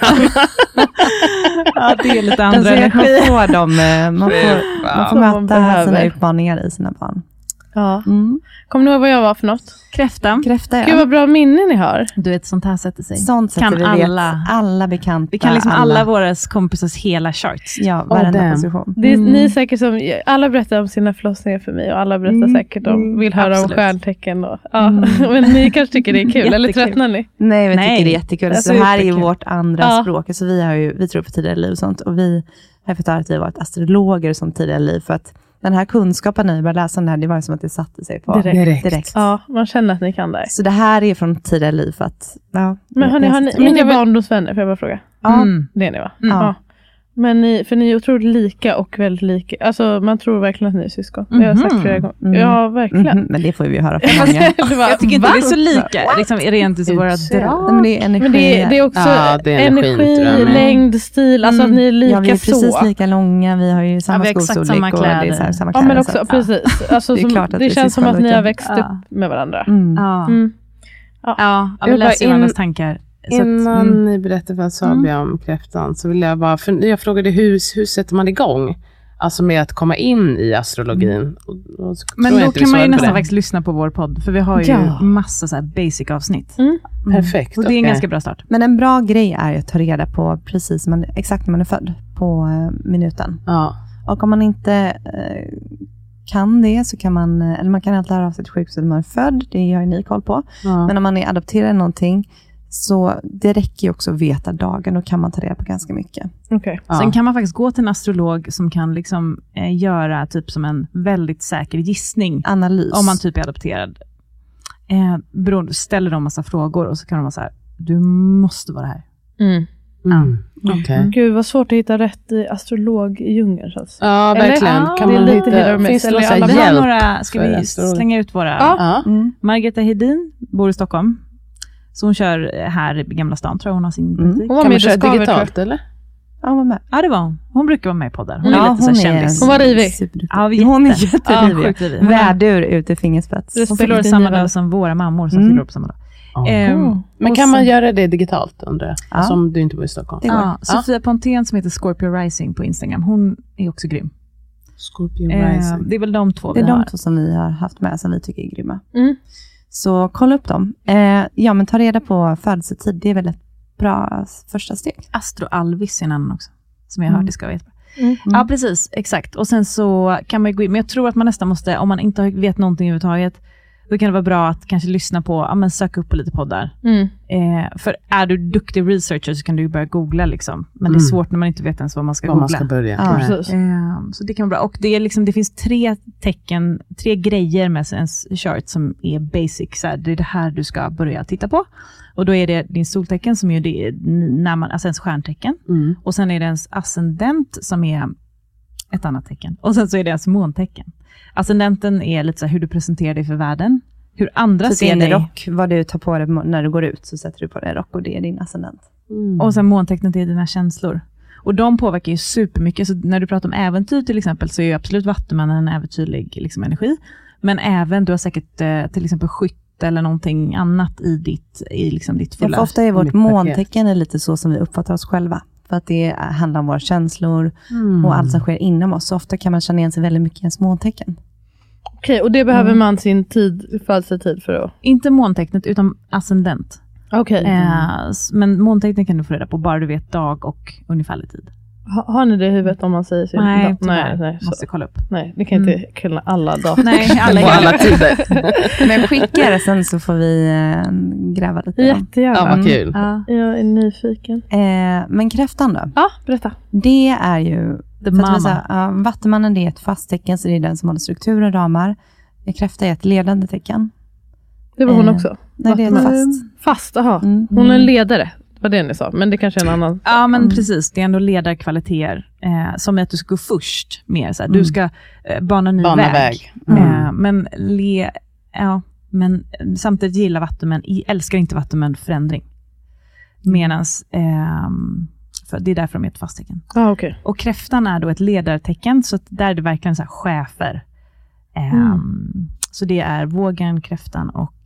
Ja, det är lite andra Alltså, jag energi. får dem, eh, man får, man får Som man möta behöver. sina utmaningar i sina barn. Ja. Mm. Kommer ni ihåg vad jag var för något? Kräfta. Kräfta, Gud ja. vad bra minne ni har. Du vet, sånt här sätter sig. Sånt sätter Kan vi alla. vet. Alla bekanta. Vi kan liksom alla våra kompisars hela charts. Ja, varenda damn. position. Det är, Mm. Ni är säkert som, alla berättar om sina förlossningar för mig och alla berättar Mm. säkert om, vill höra Absolut. om stjärntecken. Och, ja. Mm. Men ni kanske tycker det är kul, eller Jättekul. tröttnar ni? Nej, vi Nej. tycker det är jättekul. Alltså, Så det här är ju jättekul. vårt andra Ja. språk. Alltså, vi, har ju, vi tror på tidigare liv och sånt. Och vi har fått höra att vi har varit astrologer och sånt tidigare liv. För att den här kunskapen när vi började läsa den här, det var som att det satte sig på Direkt. Direkt. Ja, man känner att ni kan det. Så det här är från tidigare liv för att... Ja, Men hörni, har ni, men är ni jag vill- barndomsvänner? Får jag bara fråga? Ja, Mm. Det är ni va? Mm. Ja. Men ni, för ni är otroligt lika och väldigt lika. Alltså man tror verkligen att ni är syskon. Det har jag sagt Mhm. flera gånger. Mm. Ja, verkligen. mhm, men det får vi ju höra från många. Det var- Jag tycker inte Va? det är så lika. Liksom, rent i våra Utseende. drag. Nej, men det är energi. Men det, är- det är också Ja, det är energin, energi, tror jag med. längd, stil. Alltså att ni är lika ja, vi är precis så. lika långa, vi har ju samma vi har exakt skostorlek samma och det är kläder. så här, samma Ja kläder. men så också, att- precis. Alltså, Det är som, klart att det vi är känns som att ni har syskonlika. växt Ja. upp med varandra. Mm. Ja, Mm. ja, ja Jag vi bara läser in- varandras tankar Så Innan att, mm. ni berättar vad Sabia mm. om kräftan så vill jag bara, för jag frågade hur, hur sätter man igång? Alltså med att komma in i astrologin. Mm. Och, och Men då kan man ju nästan faktiskt lyssna på vår podd. För vi har ju ja. massa så här basic avsnitt. Mm. Mm. Perfekt. Och det är okay. en ganska bra start. Men en bra grej är att ta reda på precis man, exakt när man är född. På eh, minuten. Ja. Och om man inte eh, kan det så kan man, eller man kan alltid höra av sig till sjukhuset när man är född. Det har ju ni koll på. Ja. Men om man är adopterad någonting så det räcker ju också att veta dagen och kan man ta reda på ganska mycket. Okay. Ja. Sen kan man faktiskt gå till en astrolog som kan liksom eh, göra typ som en väldigt säker gissning. Analys. Om man typ är adopterad. Eh, beroende, ställer de massa frågor och så kan de vara så här, du måste vara här. Mm. Mm. Okej. Okay. Gud vad svårt att hitta rätt astrolog i djungeln. Alltså. Ja, verkligen. Eller? Kan Ja, man det är hitta, lite finns det någon Vi har hjälp? några, ska vi slänga ut våra? Ja. Mm. Margareta Hedin bor i Stockholm. Så hon kör här i Gamla stan, tror jag hon har sin mm. praktik. Hon var kan med man köra Skaver, digitalt eller? Ja, hon var med. Ja, det var hon. Hon brukar vara med på där. Hon ja, är lite hon så kändis. Hon var rivig. Ja, jätte. Hon är jätterivig. Ja, ja, Värdur ut i fingerspets. Hon fyller samma dag som våra mammor som mm. fyller upp samma dag. Oh. Um, Men kan man göra det digitalt undrar jag? Ja. Alltså om du inte bor i Stockholm. Det går. Ja, Sofia Pontén som heter Scorpio Rising på Instagram. Hon är också grym. Scorpio Eh, Rising. det är väl de två Det är vi de har. två som vi har haft med som vi tycker är grymma. Mm. Så kolla upp dem. Eh, ja, men ta reda på födelsetid. Det är väl ett bra första steg. Astro Alvis är en annan också. Som jag har Mm. hört, det ska vara jättebra. Mm. Ja, precis. Exakt. Och sen så kan man ju gå in. Men jag tror att man nästan måste, om man inte vet någonting överhuvudtaget, då kan det vara bra att kanske lyssna på, ja men söka upp på lite poddar. Mm. Eh, för är du duktig researcher så kan du ju börja googla liksom. Men Mm. det är svårt när man inte vet ens vad man ska Var googla. man ska börja. Ja, Nej. precis. Eh, så det kan vara bra. Och det, är liksom, det finns tre tecken, tre grejer med ens chart som är basic. Så här, det är det här du ska börja titta på. Och då är det din soltecken som är det, när man, alltså ens stjärntecken. Mm. Och sen är det ens ascendent som är ett annat tecken. Och sen så är det ens måntecken. Ascendenten är lite så här hur du presenterar dig för världen. Hur andra Så ser det är en dig. rock. Vad du tar på dig när du går ut så sätter du på dig en rock och det är din ascendent. Mm. Och sen måntecknet är dina känslor. Och de påverkar ju supermycket. Så när du pratar om äventyr till exempel så är ju absolut Vattumannen en äventyrlig liksom, energi. Men även, du har säkert eh, till exempel skytt eller någonting annat i ditt, i liksom ditt Ja, fulla. för ofta är vårt Mitt måntecken är lite så som vi uppfattar oss själva. För att det handlar om våra känslor Mm. och allt som sker inom oss. Så ofta kan man känna igen sig väldigt mycket i ens måntecken. Okej, och det behöver Mm. man sin tid, födelsetid för att... Inte måntecknet utan ascendent. Okej. Eh, s- men måntecknet kan du få reda på bara du vet dag och ungefärlig tid. Ha, har ni det i huvudet om man säger sin Nej, dag? tyvärr. nej, nej, så. Måste kolla upp. nej, det kan inte Mm. kunna alla dagar. Nej, alla På alla tider. Men skicka det sen så får vi eh, gräva lite. då. Jättegärna. Ja, vad kul. Ja. Jag är nyfiken. Eh, men kräftan då? Ja, berätta. Det är ju... The för att mama. visa, ja, Vattumannen det är ett fast tecken så det är den som håller strukturen och ramar. Kräfta är ett ledande tecken. Det var hon Eh, också. Nej, det är ett Vattumannen. fast. Fast, aha. Mm. Hon är en ledare. Det var det ni sa. Men det kanske är en annan. Ja, men Mm. precis. Det är ändå ledarkvaliteter. Eh, som är att du ska gå först. Mer, så här. Mm. Du ska eh, bana ny Bana väg. väg. Mm. Eh, men, le, ja, men samtidigt gillar vattumän, älskar inte vattumän förändring. Medans, ehm, för det är därför de är ett fast tecken. Ja, ah, okej. Och kräftan är då ett ledartecken, så att där är det verkligen så här chefer. Ehm, Mm. Så det är vågen, kräftan och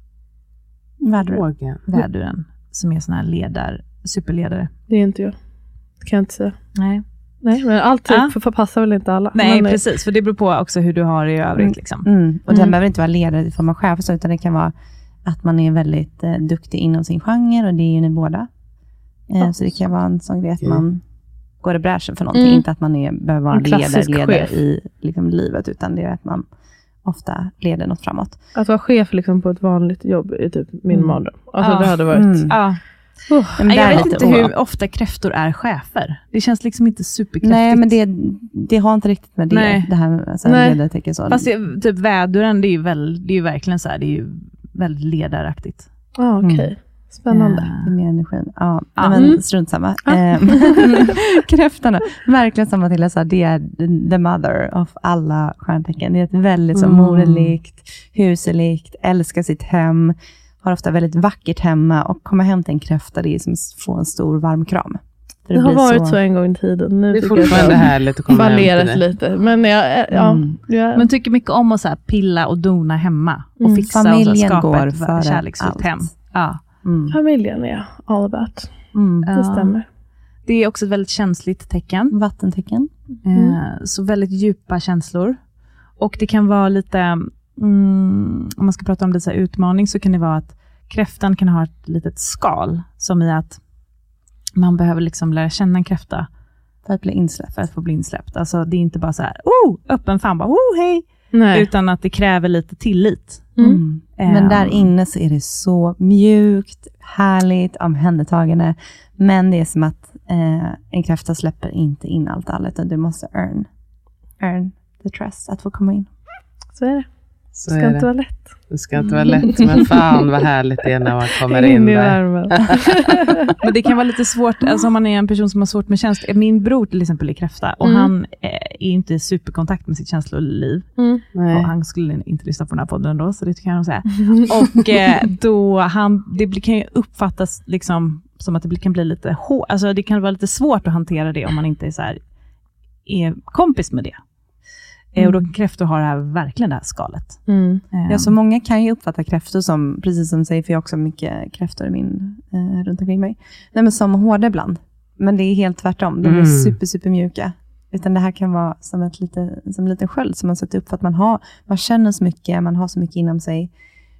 Värdur. Vågen. väduren som är såna här ledar, superledare. Det är inte jag. Det kan jag inte säga. Nej, Nej, men allt Ja. typ förpassar väl inte alla. Nej men, precis, för det beror på också hur du har det i övrigt. Mm. Liksom. Mm. Och den Mm. behöver inte vara ledare i form av chef, så, utan det kan vara att man är väldigt eh, duktig inom sin genre, och det är ju ni båda. Eh, Ja. Så det kan vara en sån grej att Okej. man går i bräschen för någonting. Mm. Inte att man är, behöver vara En en ledare, klassisk ledare chef. i liksom, livet, utan det är att man ofta leder något framåt. Att vara chef liksom på ett vanligt jobb är typ min Mm. mardröm. Alltså Ja. det hade varit... Mm. Ja. Oh. Men Nej, där jag är vet lite inte å- hur ofta kräftor är chefer. Det känns liksom inte superkräftigt. Nej, men det, det har inte riktigt med det, Nej. det här så Nej. här ledartecken. Så. Fast det, typ väduren, det är ju, väl, det är ju verkligen så här, det är ju väldigt ledaraktigt. Ah, okej. Mm. Spännande. Det är mer energin. Ja, Ja. nej, men Mm. strunt samma. Ja. Eh, Kräftorna, verkligen som Matilda sa, det är the mother of alla stjärntecken. Det är ett väldigt så Mm. moderlikt, huselikt, älskar sitt hem, har ofta väldigt vackert hemma, och komma hem till en kräfta, det är som att få en stor varm kram. För Det har blir varit så en gång i tiden. Nu Det är tycker jag att fortfarande jag härligt att komma hem fallerat till det. lite. Men jag, ja, Mm. jag, Men tycker mycket om att så här pilla och dona hemma. Och Mm. fixa och så Familjen här skapa går ett före kärleksfullt allt. hem. Ja. Mm. Familjen är all about. Mm. Det Ja. stämmer. Det är också ett väldigt känsligt tecken. Vattentecken. Eh, så väldigt djupa känslor. Och det kan vara lite, mm, om man ska prata om det så här utmaning, så kan det vara att kräftan kan ha ett litet skal. Som i att man behöver liksom lära känna en kräfta För att bli insläppt. för att få bli insläppt. Alltså det är inte bara så här, oh, öppen fan, bara, oh, hej. Nej. Utan att det kräver lite tillit. Mm. Mm. Men där Ehm. inne så är det så mjukt, härligt, omhändertagande. Men det är som att eh, en kräfta släpper inte in allt allt, utan du måste earn, earn the trust att få komma in. Så är det. Så Det ska är inte det. vara lätt. Det ska inte vara lätt, men fan vad härligt det är när man kommer in In i där. värmen. Men det kan vara lite svårt, alltså om man är en person som har svårt med känslor. Min bror till exempel är kräfta och Mm. han eh, är inte i superkontakt med sitt känsloliv. Mm. Och Nej. han skulle inte lyssna på den här podden då, så det kan jag nog säga. Och eh, då han, det blir- kan ju uppfattas liksom som att det blir- kan bli lite hår, alltså det kan vara lite svårt att hantera det om man inte är så här, är kompis med det. Eh, och då kan kräftor ha det här, verkligen det här skalet. Mm. Eh, Ja, så många kan ju uppfatta kräftor som, precis som du säger, för jag har också mycket kräftor i min, eh, runt omkring mig. Nej, men som hårda ibland. Men det är helt tvärtom. De är Mm. super, super mjuka. Utan det här kan vara som, ett lite, som en liten sköld som man sätter upp för att man, har, man känner så mycket, man har så mycket inom sig.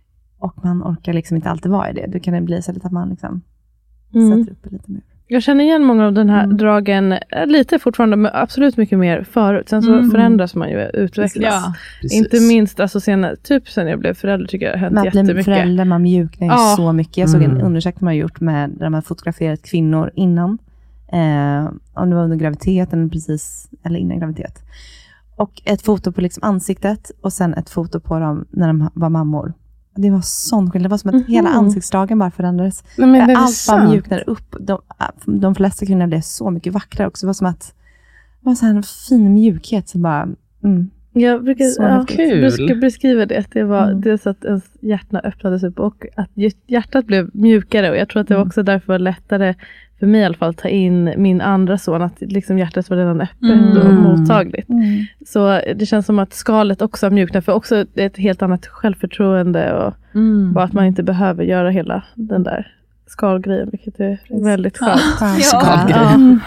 Och man orkar liksom inte alltid vara i det. Då kan det bli så lite att man liksom Mm. sätter upp en liten mur. Jag känner igen många av den här Mm. dragen, eh, lite fortfarande, men absolut mycket mer förut. Sen så Mm. förändras man ju, utvecklas. ja. Precis. Inte minst, alltså sen, typ sen jag blev förälder tycker jag det har hänt Men att bli jättemycket. förälder, man mjuknar ju Ja. så mycket. Jag såg en Mm. undersökning man har gjort med, där man har fotograferat kvinnor innan. Eh, om det var under graviditeten precis, eller innan graviditet. Och ett foto på liksom ansiktet och sen ett foto på dem när de var mammor. Det var sån skillnad. Det var som att Mhm. hela ansiktsdragen bara förändrades. Nej, men det är Allt bara sant. mjuknade upp. De, de flesta kvinnor blev så mycket vackrare också. Det var som att det var så här en fin mjukhet som bara... Mm. Jag brukar Så ja, kul. besk- beskriva det. Att det var Mm. dels att ens hjärta öppnades upp och att hj- hjärtat blev mjukare. Och jag tror att det var Mm. också därför var lättare för mig i alla fall att ta in min andra son. Att liksom hjärtat var redan öppet Mm. och mottagligt. Mm. Så det känns som att skalet också har mjuknat. För också ett helt annat självförtroende. Och Mm. bara att man inte behöver göra hela den där skalgrejen. Vilket är väldigt skönt. Skönt. Skalgrej. Ja.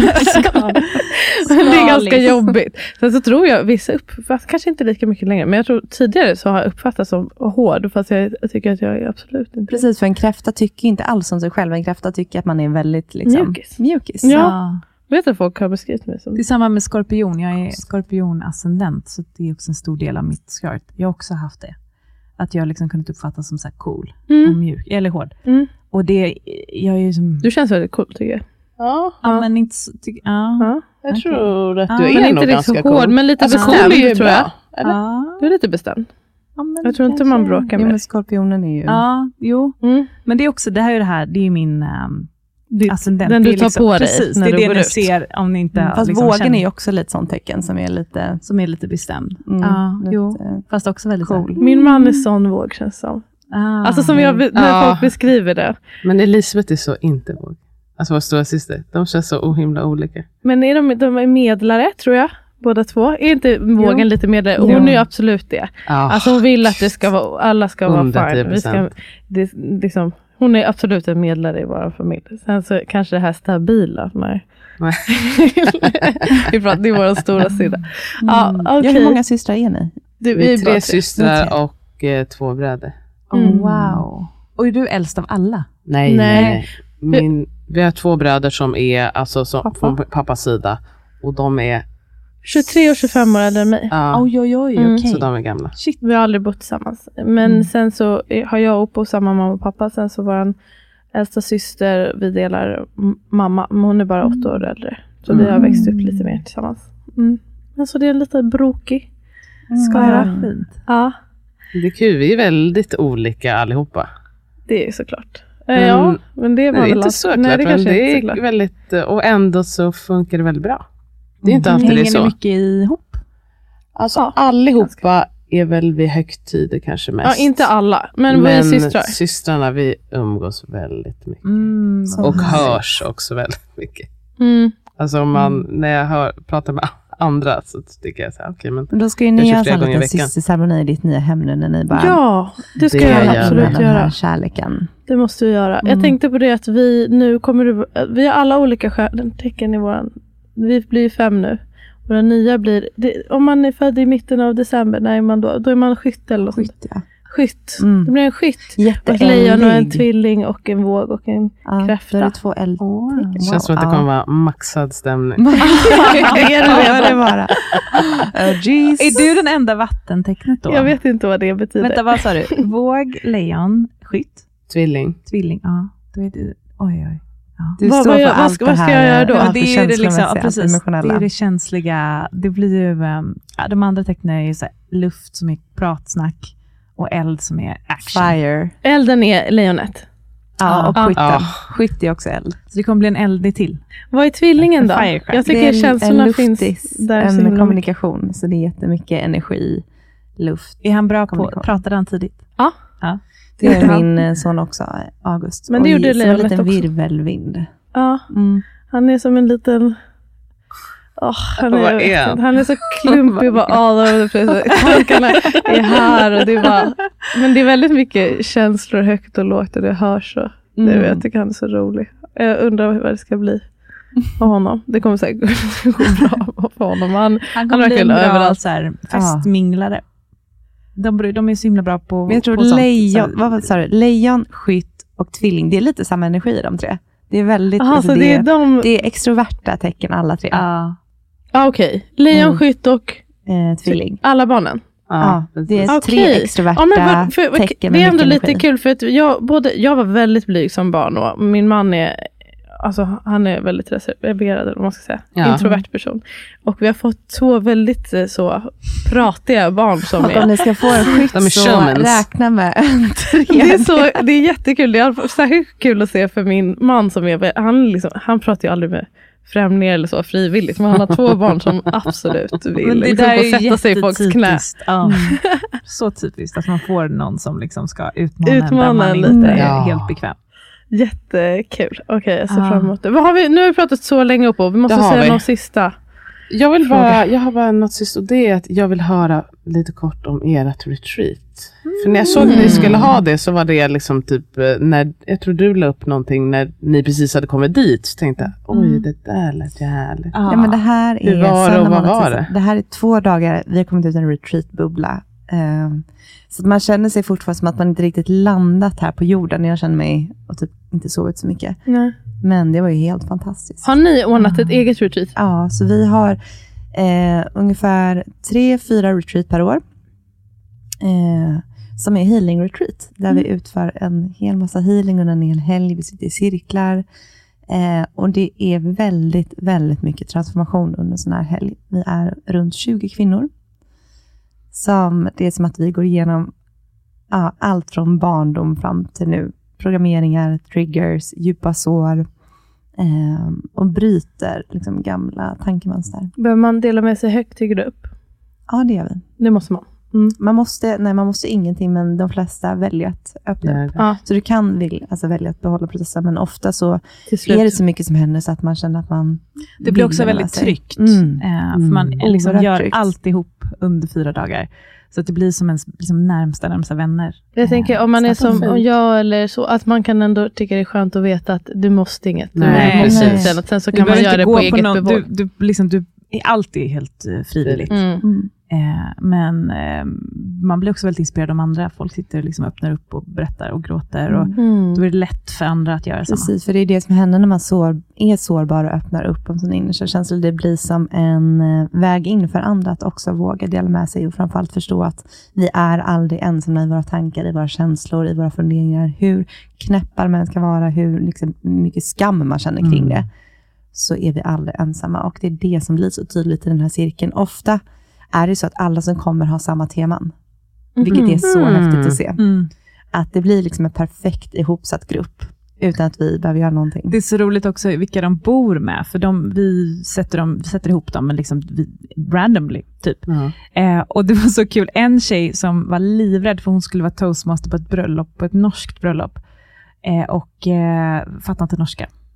Skal. Men det är ganska Skaligt. jobbigt. Sen så tror jag vissa uppfattar, kanske inte lika mycket längre, men jag tror tidigare så har jag uppfattat som hård, fast jag, jag tycker att jag är absolut inte. Precis, för en kräfta tycker inte alls om sig själv. En kräfta tycker att man är väldigt liksom, Mjukis. mjukis. Ja. Ja. Vet att folk har beskrivit mig som... Det är samma med skorpion. Jag är skorpion-ascendent, så det är också en stor del av mitt skört. Jag har också haft det. Att jag liksom kunnat uppfattas som så här cool och Mm. mjuk, eller hård. Mm. Och det, jag är ju som... Du känns väldigt cool tycker jag. Ja, Ja, men inte så... Ty, ja. Ja. jag Okej. tror att Ja. du Men är Men nog inte riktigt ganska så hård, cool. men lite Alltså, bestämd cool är ju tror jag. bra. Eller? Ja. Du är lite bestämd. Ja, men Jag tror inte kanske- man bråkar Jo, med men skorpionen är ju... Ja, jo. Mm. Men det är också, det här är ju det här, det är ju min um, Ditt- ascendent. den Det du är tar liksom, på dig precis, när det är du det går ni ut. ser om ni inte Mm, Fast liksom vågen känner, är ju också lite sånt tecken som är lite... som är lite bestämd. Mm, Ja, lite jo. Fast också väldigt cool. så här, Min man är sån våg känns som. ah, Alltså som jag, när Ja. folk beskriver det. Men Elisabeth är så inte våg. Alltså vår stora syster. De känns så ohimla olika. Men är de, de är medlare tror jag. Båda två. Är inte vågen Jo. lite medlare? Och Jo. hon är ju absolut det. Ja. Alltså hon vill att det ska vara, alla ska vara hundra tio fine. Vi ska, procent. det, liksom, hon är absolut en medlare i vår familj. Sen så kanske det här stabila. Nej. Nej. Vi pratar, det är vår stora sida. Ja, Mm. okej. Ja, hur många systrar är ni? Du, Vi är bara tre tre. systrar och eh, två bröder. oh, Mm. wow. Och är du äldst av alla? Nej, Nej. nej. Min, vi har två bröder som är alltså, som, Pappa. från pappas sida. Och de är, tjugotre och tjugofem år äldre än mig. ja, Oj, oj, oj, Mm. okej. så de är gamla. Shit. Vi har aldrig bott tillsammans. Men Mm. sen så är- har jag och på samma mamma och pappa. Sen så var en äldsta syster, vi delar m- mamma. Men hon är bara åtta år äldre. Så vi har växt upp lite mer tillsammans. Mm. Men så det är en lite brokig skara. Mm. Fint. Ja, Det är kul, vi är väldigt olika allihopa. det är såklart. Eh, Ja, Mm. men det var Nej, väl inte allt. så klart, Nej, det men kanske det inte är är så klart. väldigt, och ändå så funkar det väldigt bra. Det är inte alltid det är Hänger så. ni mycket ihop? Alltså Ja, allihopa är väl vid högtider kanske Ja, mest. inte alla. Men, vi är systrar. systrarna, vi umgås väldigt mycket. Mm, Så Och härligt. hörs också väldigt mycket. Mm. Alltså om man, när jag hör, pratar med andra så tycker jag så här, okej, men Men då ska ju ni göra en liten systerceremoni i ditt nya hem nu när ni bara... Ja, det ska Det jag gör absolut den göra. här kärleken. Det måste vi göra. Mm. Jag tänkte på det att vi nu kommer du, vi har alla olika stjärn, tecken i våran, vi blir fem nu. Och den nya blir, det, om man är född i mitten av december, när är man då? Då är man skytt eller något. Skytt, ja. Skytt. Mm. Det blir en skytt. Och ett Jätteeldig. lejon och en tvilling och en våg och en Ja, kräfta. då är det två eld. Åh. Wow. det känns som att det kommer vara maxad stämning. det är det bara. Oh, jeez. Är du den enda vattentecknet då? Jag vet inte vad det betyder. Vänta, vad sa du? Våg, lejon, skytt, Tvilling. tvilling. Ja, då är du... Oj, oj. Ja. Du Vad- står vad för jag- vad allt ska- det vad ska här, jag göra då? allt det är ju det, liksom, känslomässiga, ja, allt precis, emotionella. det är det känsliga. Det blir ju, um, ja, de andra tecknen är ju så här, luft som är pratsnack och eld som är action. Fire. Elden är lejonet. Ja, och Ja. skytten. Ja. Skytt är också eld. Så det kommer bli en eldig till. Vad är tvillingen då? Firecracker. Jag Det tycker är en- känslorna en finns luftis, där. så en himla mycket. kommunikation. Så det är jättemycket energi, luft. Är han bra på, Kommunikation. pratade han tidigt? Ja. Ja. Det gjorde är han. min eh, son också, August. Men det Och gjorde i- som en lejonet liten också. virvelvind. Ja, Mm. han är som en liten... Oh, han, Vad är, är han? han är så klumpig, bara all over the place. Tankarna är här och det är bara... Men det är väldigt mycket känslor högt och lågt och det hörs. Och Mm. det, jag tycker han är så rolig. Jag undrar vad det ska bli av honom. Det kommer säkert gå bra för honom. Han, Han Han kommer är bli en verkligen bra överallt. så här, festminglare. De, br- de är så himla bra på, Men jag tror på sånt. lejon, Så- vad var- sa du? Lejon, skytt och tvilling. Det är lite samma energi i de tre. Det är väldigt, aha, alltså så det, det är de... det är extroverta tecken alla tre. Ja. Ja, okej. Lejon, Mm. skytt och Eh, tvilling. alla barnen. Ja, det är Okej. tre extroverta Ja, men för, för, tecken det med är ändå mycket lite energi. kul för att jag, både, jag var väldigt blyg som barn och min man är, alltså, han är väldigt reserverad, eller vad man ska säga, Ja. introvert person. Och vi har fått två väldigt eh, så pratiga barn som Och om är... ni ska få en skytt De är så showmans. räkna med en tre. Det är, så, det är jättekul, det är särskilt kul att se för min man som är, han, liksom, han pratar ju aldrig med främlingar eller så frivilligt, men han har två barn som absolut vill Men det liksom, där gå är och sätta sig i folks knä. jättetypiskt. Ja. Så typiskt att man får någon som liksom ska utmana, en Utmana där man en inte lite. är Ja. helt bekväm. Jättekul. Okej, jag ser Ah. fram emot det. Vad har vi, nu har vi pratat så länge upp på. Vi måste Det har säga vi. någon sista. Jag vill bara, jag har bara något sist och det är att jag vill höra lite kort om ert retreat. För när jag såg att ni skulle ha det så var det liksom typ, eh, när, jag tror du la upp någonting när ni precis hade kommit dit, så tänkte jag, oj det där lät jävligt. Ja, men det här är Hur var det sen och när vad man har var testat- det? Det här är två dagar, vi har kommit ut i en retreatbubbla. Um, så att man känner sig fortfarande som att man inte riktigt landat här på jorden. Jag känner mig och typ inte sovit så mycket. Nej. Men det var ju helt fantastiskt. Har ni ordnat ett eget retreat? Ja, så vi har eh, ungefär tre, fyra retreat per år. Eh, som är healing retreat. Där vi utför en hel massa healing under en hel helg. Vi sitter i cirklar. Eh, och det är väldigt, väldigt mycket transformation under sån här helg. Vi är runt tjugo kvinnor. Som, det är som att vi går igenom ja, allt från barndom fram till nu. Programmeringar, triggers, djupa sår. Eh, och bryter liksom gamla tankemönster. Behöver man dela med sig högt till grupp? Ja, det gör vi. Det måste man. Mm. Man måste, nej, man måste ingenting, men de flesta väljer att öppna Ja, upp. Ja, Så du kan vill, alltså, välja att behålla processen, men ofta så till slut. är det så mycket som händer så att man känner att man Det blir vill också lämna väldigt sig. tryggt. Mm. Eh, Mm. för man eh, liksom Oerhört gör tryggt. alltihop under fyra dagar. Så att det blir som ens liksom närmsta, närmsta vänner. Jag tänker om man är Starta som fint. om jag eller så, att man kan ändå tycka det är skönt att veta att du måste inget. Du Nej, måste precis. sen, och sen så Du kan man behöver göra inte det gå på eget någon- bevåg. du, du, liksom, du är alltid helt eh, frivilligt. Mm. Mm. Eh, men eh, man blir också väldigt inspirerad av andra. Folk sitter och liksom öppnar upp och berättar och gråter. Och Mm. då är det lätt för andra att göra samma. Precis, för det är det som händer när man sår, är sårbar och öppnar upp om sina innersta känslor. Det blir som en eh, väg in för andra att också våga dela med sig och framförallt förstå att vi är aldrig ensamma i våra tankar, i våra känslor, i våra funderingar. Hur knäppar man ska vara, hur liksom, mycket skam man känner kring Mm. det, så är vi aldrig ensamma. Och det är det som blir så tydligt i den här cirkeln. Ofta är det så att alla som kommer har samma teman. Vilket är så Mm. häftigt att se. Mm. Att det blir liksom en perfekt ihopsatt grupp utan att vi behöver göra någonting. Det är så roligt också vilka de bor med. För de, vi, sätter dem, vi sätter ihop dem men liksom vi, randomly, typ. Ja. Eh, och det var så kul. En tjej som var livrädd för hon skulle vara toastmaster på ett bröllop, på ett norskt bröllop. Eh, och eh, fattade inte norska.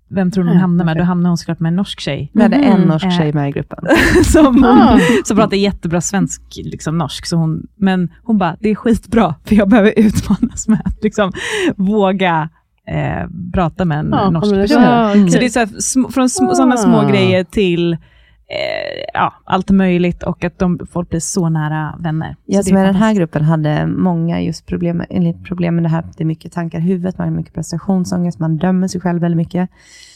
vem tror du hon hamnar med? Då hamnar hon såklart med en norsk tjej. Vi hade en norsk tjej med i gruppen. som hon, ah. som pratar jättebra svensk, liksom norsk. Så hon, men hon bara, det är skitbra, för jag behöver utmanas med att liksom, våga eh, prata med en ja, norsk person. Ja, okay. Så det är så här, sm- från sm- ah. sådana små grejer till eh, ja, allt möjligt, och att de, folk blir så nära vänner. Ja, så så med den här gruppen hade många just problem, problem med det här. Det är mycket tankar i huvudet, man har mycket prestationsångest, man dömer sig själv väldigt mycket.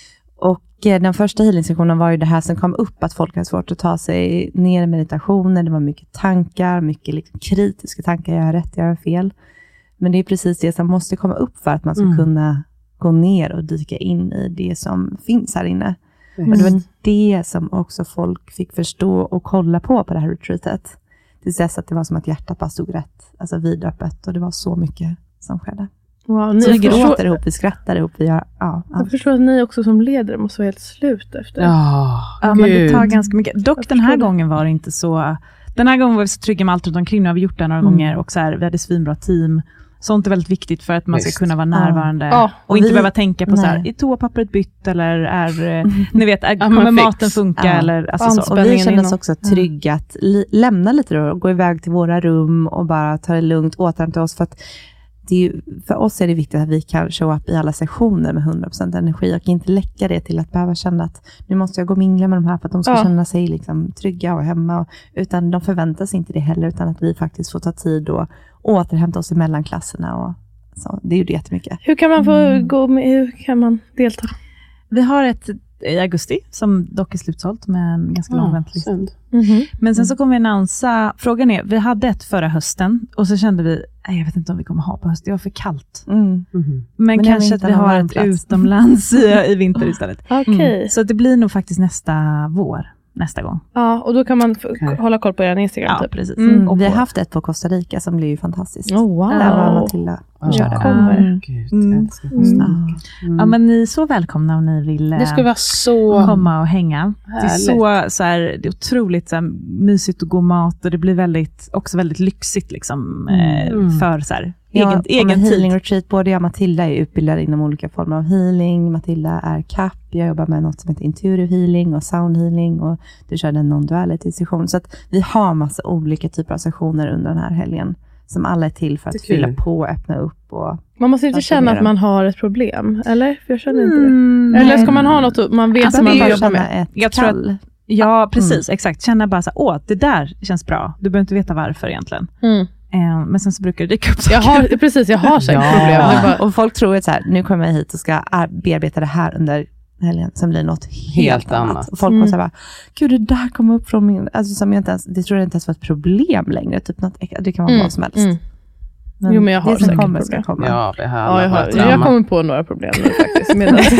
Och eh, den första healing-sessionen var ju det här som kom upp, att folk har svårt att ta sig ner i meditationen. Det var mycket tankar, mycket liksom kritiska tankar, jag har rätt, jag har fel. Men det är precis det som måste komma upp för att man ska mm. kunna gå ner och dyka in i det som finns här inne. Mm. Och det var det som också folk fick förstå och kolla på på det här retreatet. Tills dess att det var som att hjärtat bara stod rätt, alltså vidöppet, och det var så mycket som skedde. Wow, så vi gråter förstår... ihop, vi skrattar ihop, vi gör, ja, jag förstår att ni också som ledare måste vara helt slut efter. Ja, ja men det tar ganska mycket. Dock den här gången var det inte så. Den här gången var vi så trygga med allt runt omkring. Nu har vi gjort det några mm. gånger, och så här, vi hade svinbra team. Sånt är väldigt viktigt för att man Just. ska kunna vara närvarande. Ja. Och, och inte vi, behöva tänka på nej. så här, är toapappret bytt, eller är, mm. ni vet, är, kommer maten funka? Ja. Eller, alltså, så. Och vi kände oss också trygga att li- lämna lite då, och gå iväg till våra rum och bara ta det lugnt, återhämta oss. För att det är ju, för oss är det viktigt att vi kan show up i alla sessioner med hundra procent energi, och inte läcka det till att behöva känna att nu måste jag gå och mingla med de här för att de ska ja. känna sig liksom trygga och hemma. Och, utan de förväntar sig inte det heller, utan att vi faktiskt får ta tid och återhämta oss i mellanklasserna. Och, så, det är ju det jättemycket. Hur kan man få mm. gå med, hur kan man delta? Vi har ett i augusti som dock är slutsålt med en ganska lång ja, väntelista. Mm-hmm. Men sen så kommer vi annonsa, frågan är, vi hade ett förra hösten och så kände vi, nej, jag vet inte om vi kommer ha på hösten, det var för kallt. Mm. Mm-hmm. Men, Men kanske att vi har ett utomlands i, i vinter istället. Okay. Mm. Så det blir nog faktiskt nästa vår. Nästa gång. Ja, och då kan man f- okay. hålla koll på er Instagram. Ja, typ. precis. Mm. Och vi har haft ett på Costa Rica som blev ju fantastiskt. Oh, wow. Där var Matilda och oh, körde. Kommer. Mm. Mm. Mm. Mm. Ja, men ni är så välkomna om ni vill det ska vara så komma och hänga. Härligt. Det är så, så här, det är otroligt så här, mysigt och god mat, och det blir väldigt, också väldigt lyxigt liksom, mm. eh, för så här, ja, egen, egen tid. Healing retreat, både jag och Matilda är utbildade inom olika former av healing. Matilda är C A P, jag jobbar med något som heter intuitive healing och sound healing, och du körde en non-duality session. Så att vi har massa olika typer av sessioner under den här helgen som alla är till för att fylla på och öppna upp. Och man måste inte känna att man har ett problem, eller? För jag känner inte mm, det. Eller ska man ha något man vet alltså, som man bara jobbar med? Ett jag tror att, ja, precis, mm. exakt. Känna bara så här, åh, det där känns bra. Du behöver inte veta varför egentligen. Mm. Men sen så brukar det dyka upp jag har, precis, jag har säkert ja. problem. Bara... Och folk tror att så här, nu kommer jag hit och ska bearbeta det här under helgen, som blir något helt, helt annat. annat. Och folk mm. säger bara, gud, det där kommer upp från min... Alltså, som jag inte ens, det tror jag inte ens var ett problem längre. Typ något, det kan vara mm. vad som helst. Mm. Men jo, men jag har säkert kommer, problem. Komma. Ja, vi har ja, jag, har, jag kommer på några problem nu faktiskt.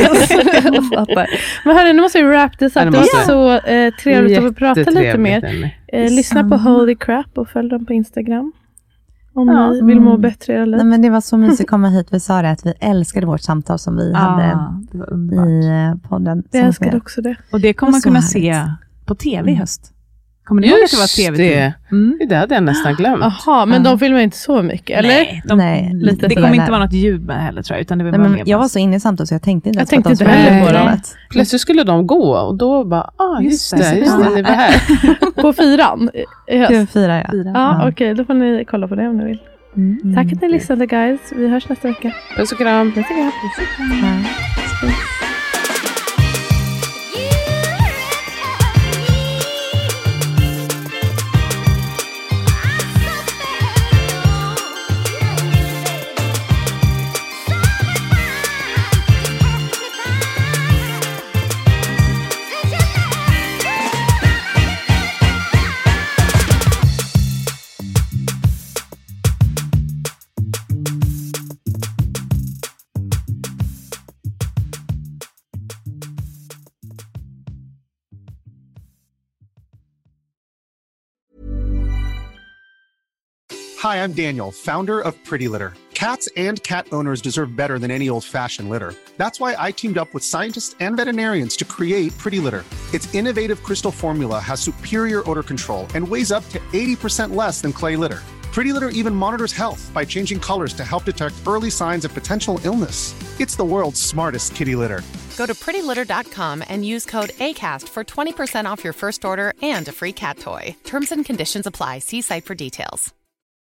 Men hörni, nu måste vi wrap this up. Det var så eh, trevligt att få prata lite mer. Eh, lyssna på Holy Crap och följ dem på Instagram. Om ja, ni vill må bättre eller? Nej, men det var så mysigt att komma hit. Vi sa det att vi älskade vårt samtal som vi ah, hade i podden. Jag älskade också det. Och det kommer man kunna härligt. se på tv i höst. Kommer ni ihåg att det var tv? Det. Mm. det hade jag nästan glömt. Jaha, men uh. de filmar inte så mycket, eller? Nej, de, Nej lite det kommer inte vara något ljud med heller, tror jag. Utan det Nej, men jag var så inne i samtalet så jag tänkte inte jag tänkte inte heller på det. Plötsligt skulle de gå och då bara, ah just, just det, just det, ni var här. På fyran? Yes. Fyra, ja. Fyra. Ja, okej, okay, då får ni kolla på det om ni vill. Mm. Tack att ni lyssnade, guys. Vi hörs nästa vecka. Puss och kram. Puss och kram. Puss och kram. Hi, I'm Daniel, founder of Pretty Litter. Cats and cat owners deserve better than any old-fashioned litter. That's why I teamed up with scientists and veterinarians to create Pretty Litter. Its innovative crystal formula has superior odor control and weighs up to eighty percent less than clay litter. Pretty Litter even monitors health by changing colors to help detect early signs of potential illness. It's the world's smartest kitty litter. Go to pretty litter dot com and use code ACAST for twenty percent off your first order and a free cat toy. Terms and conditions apply. See site for details.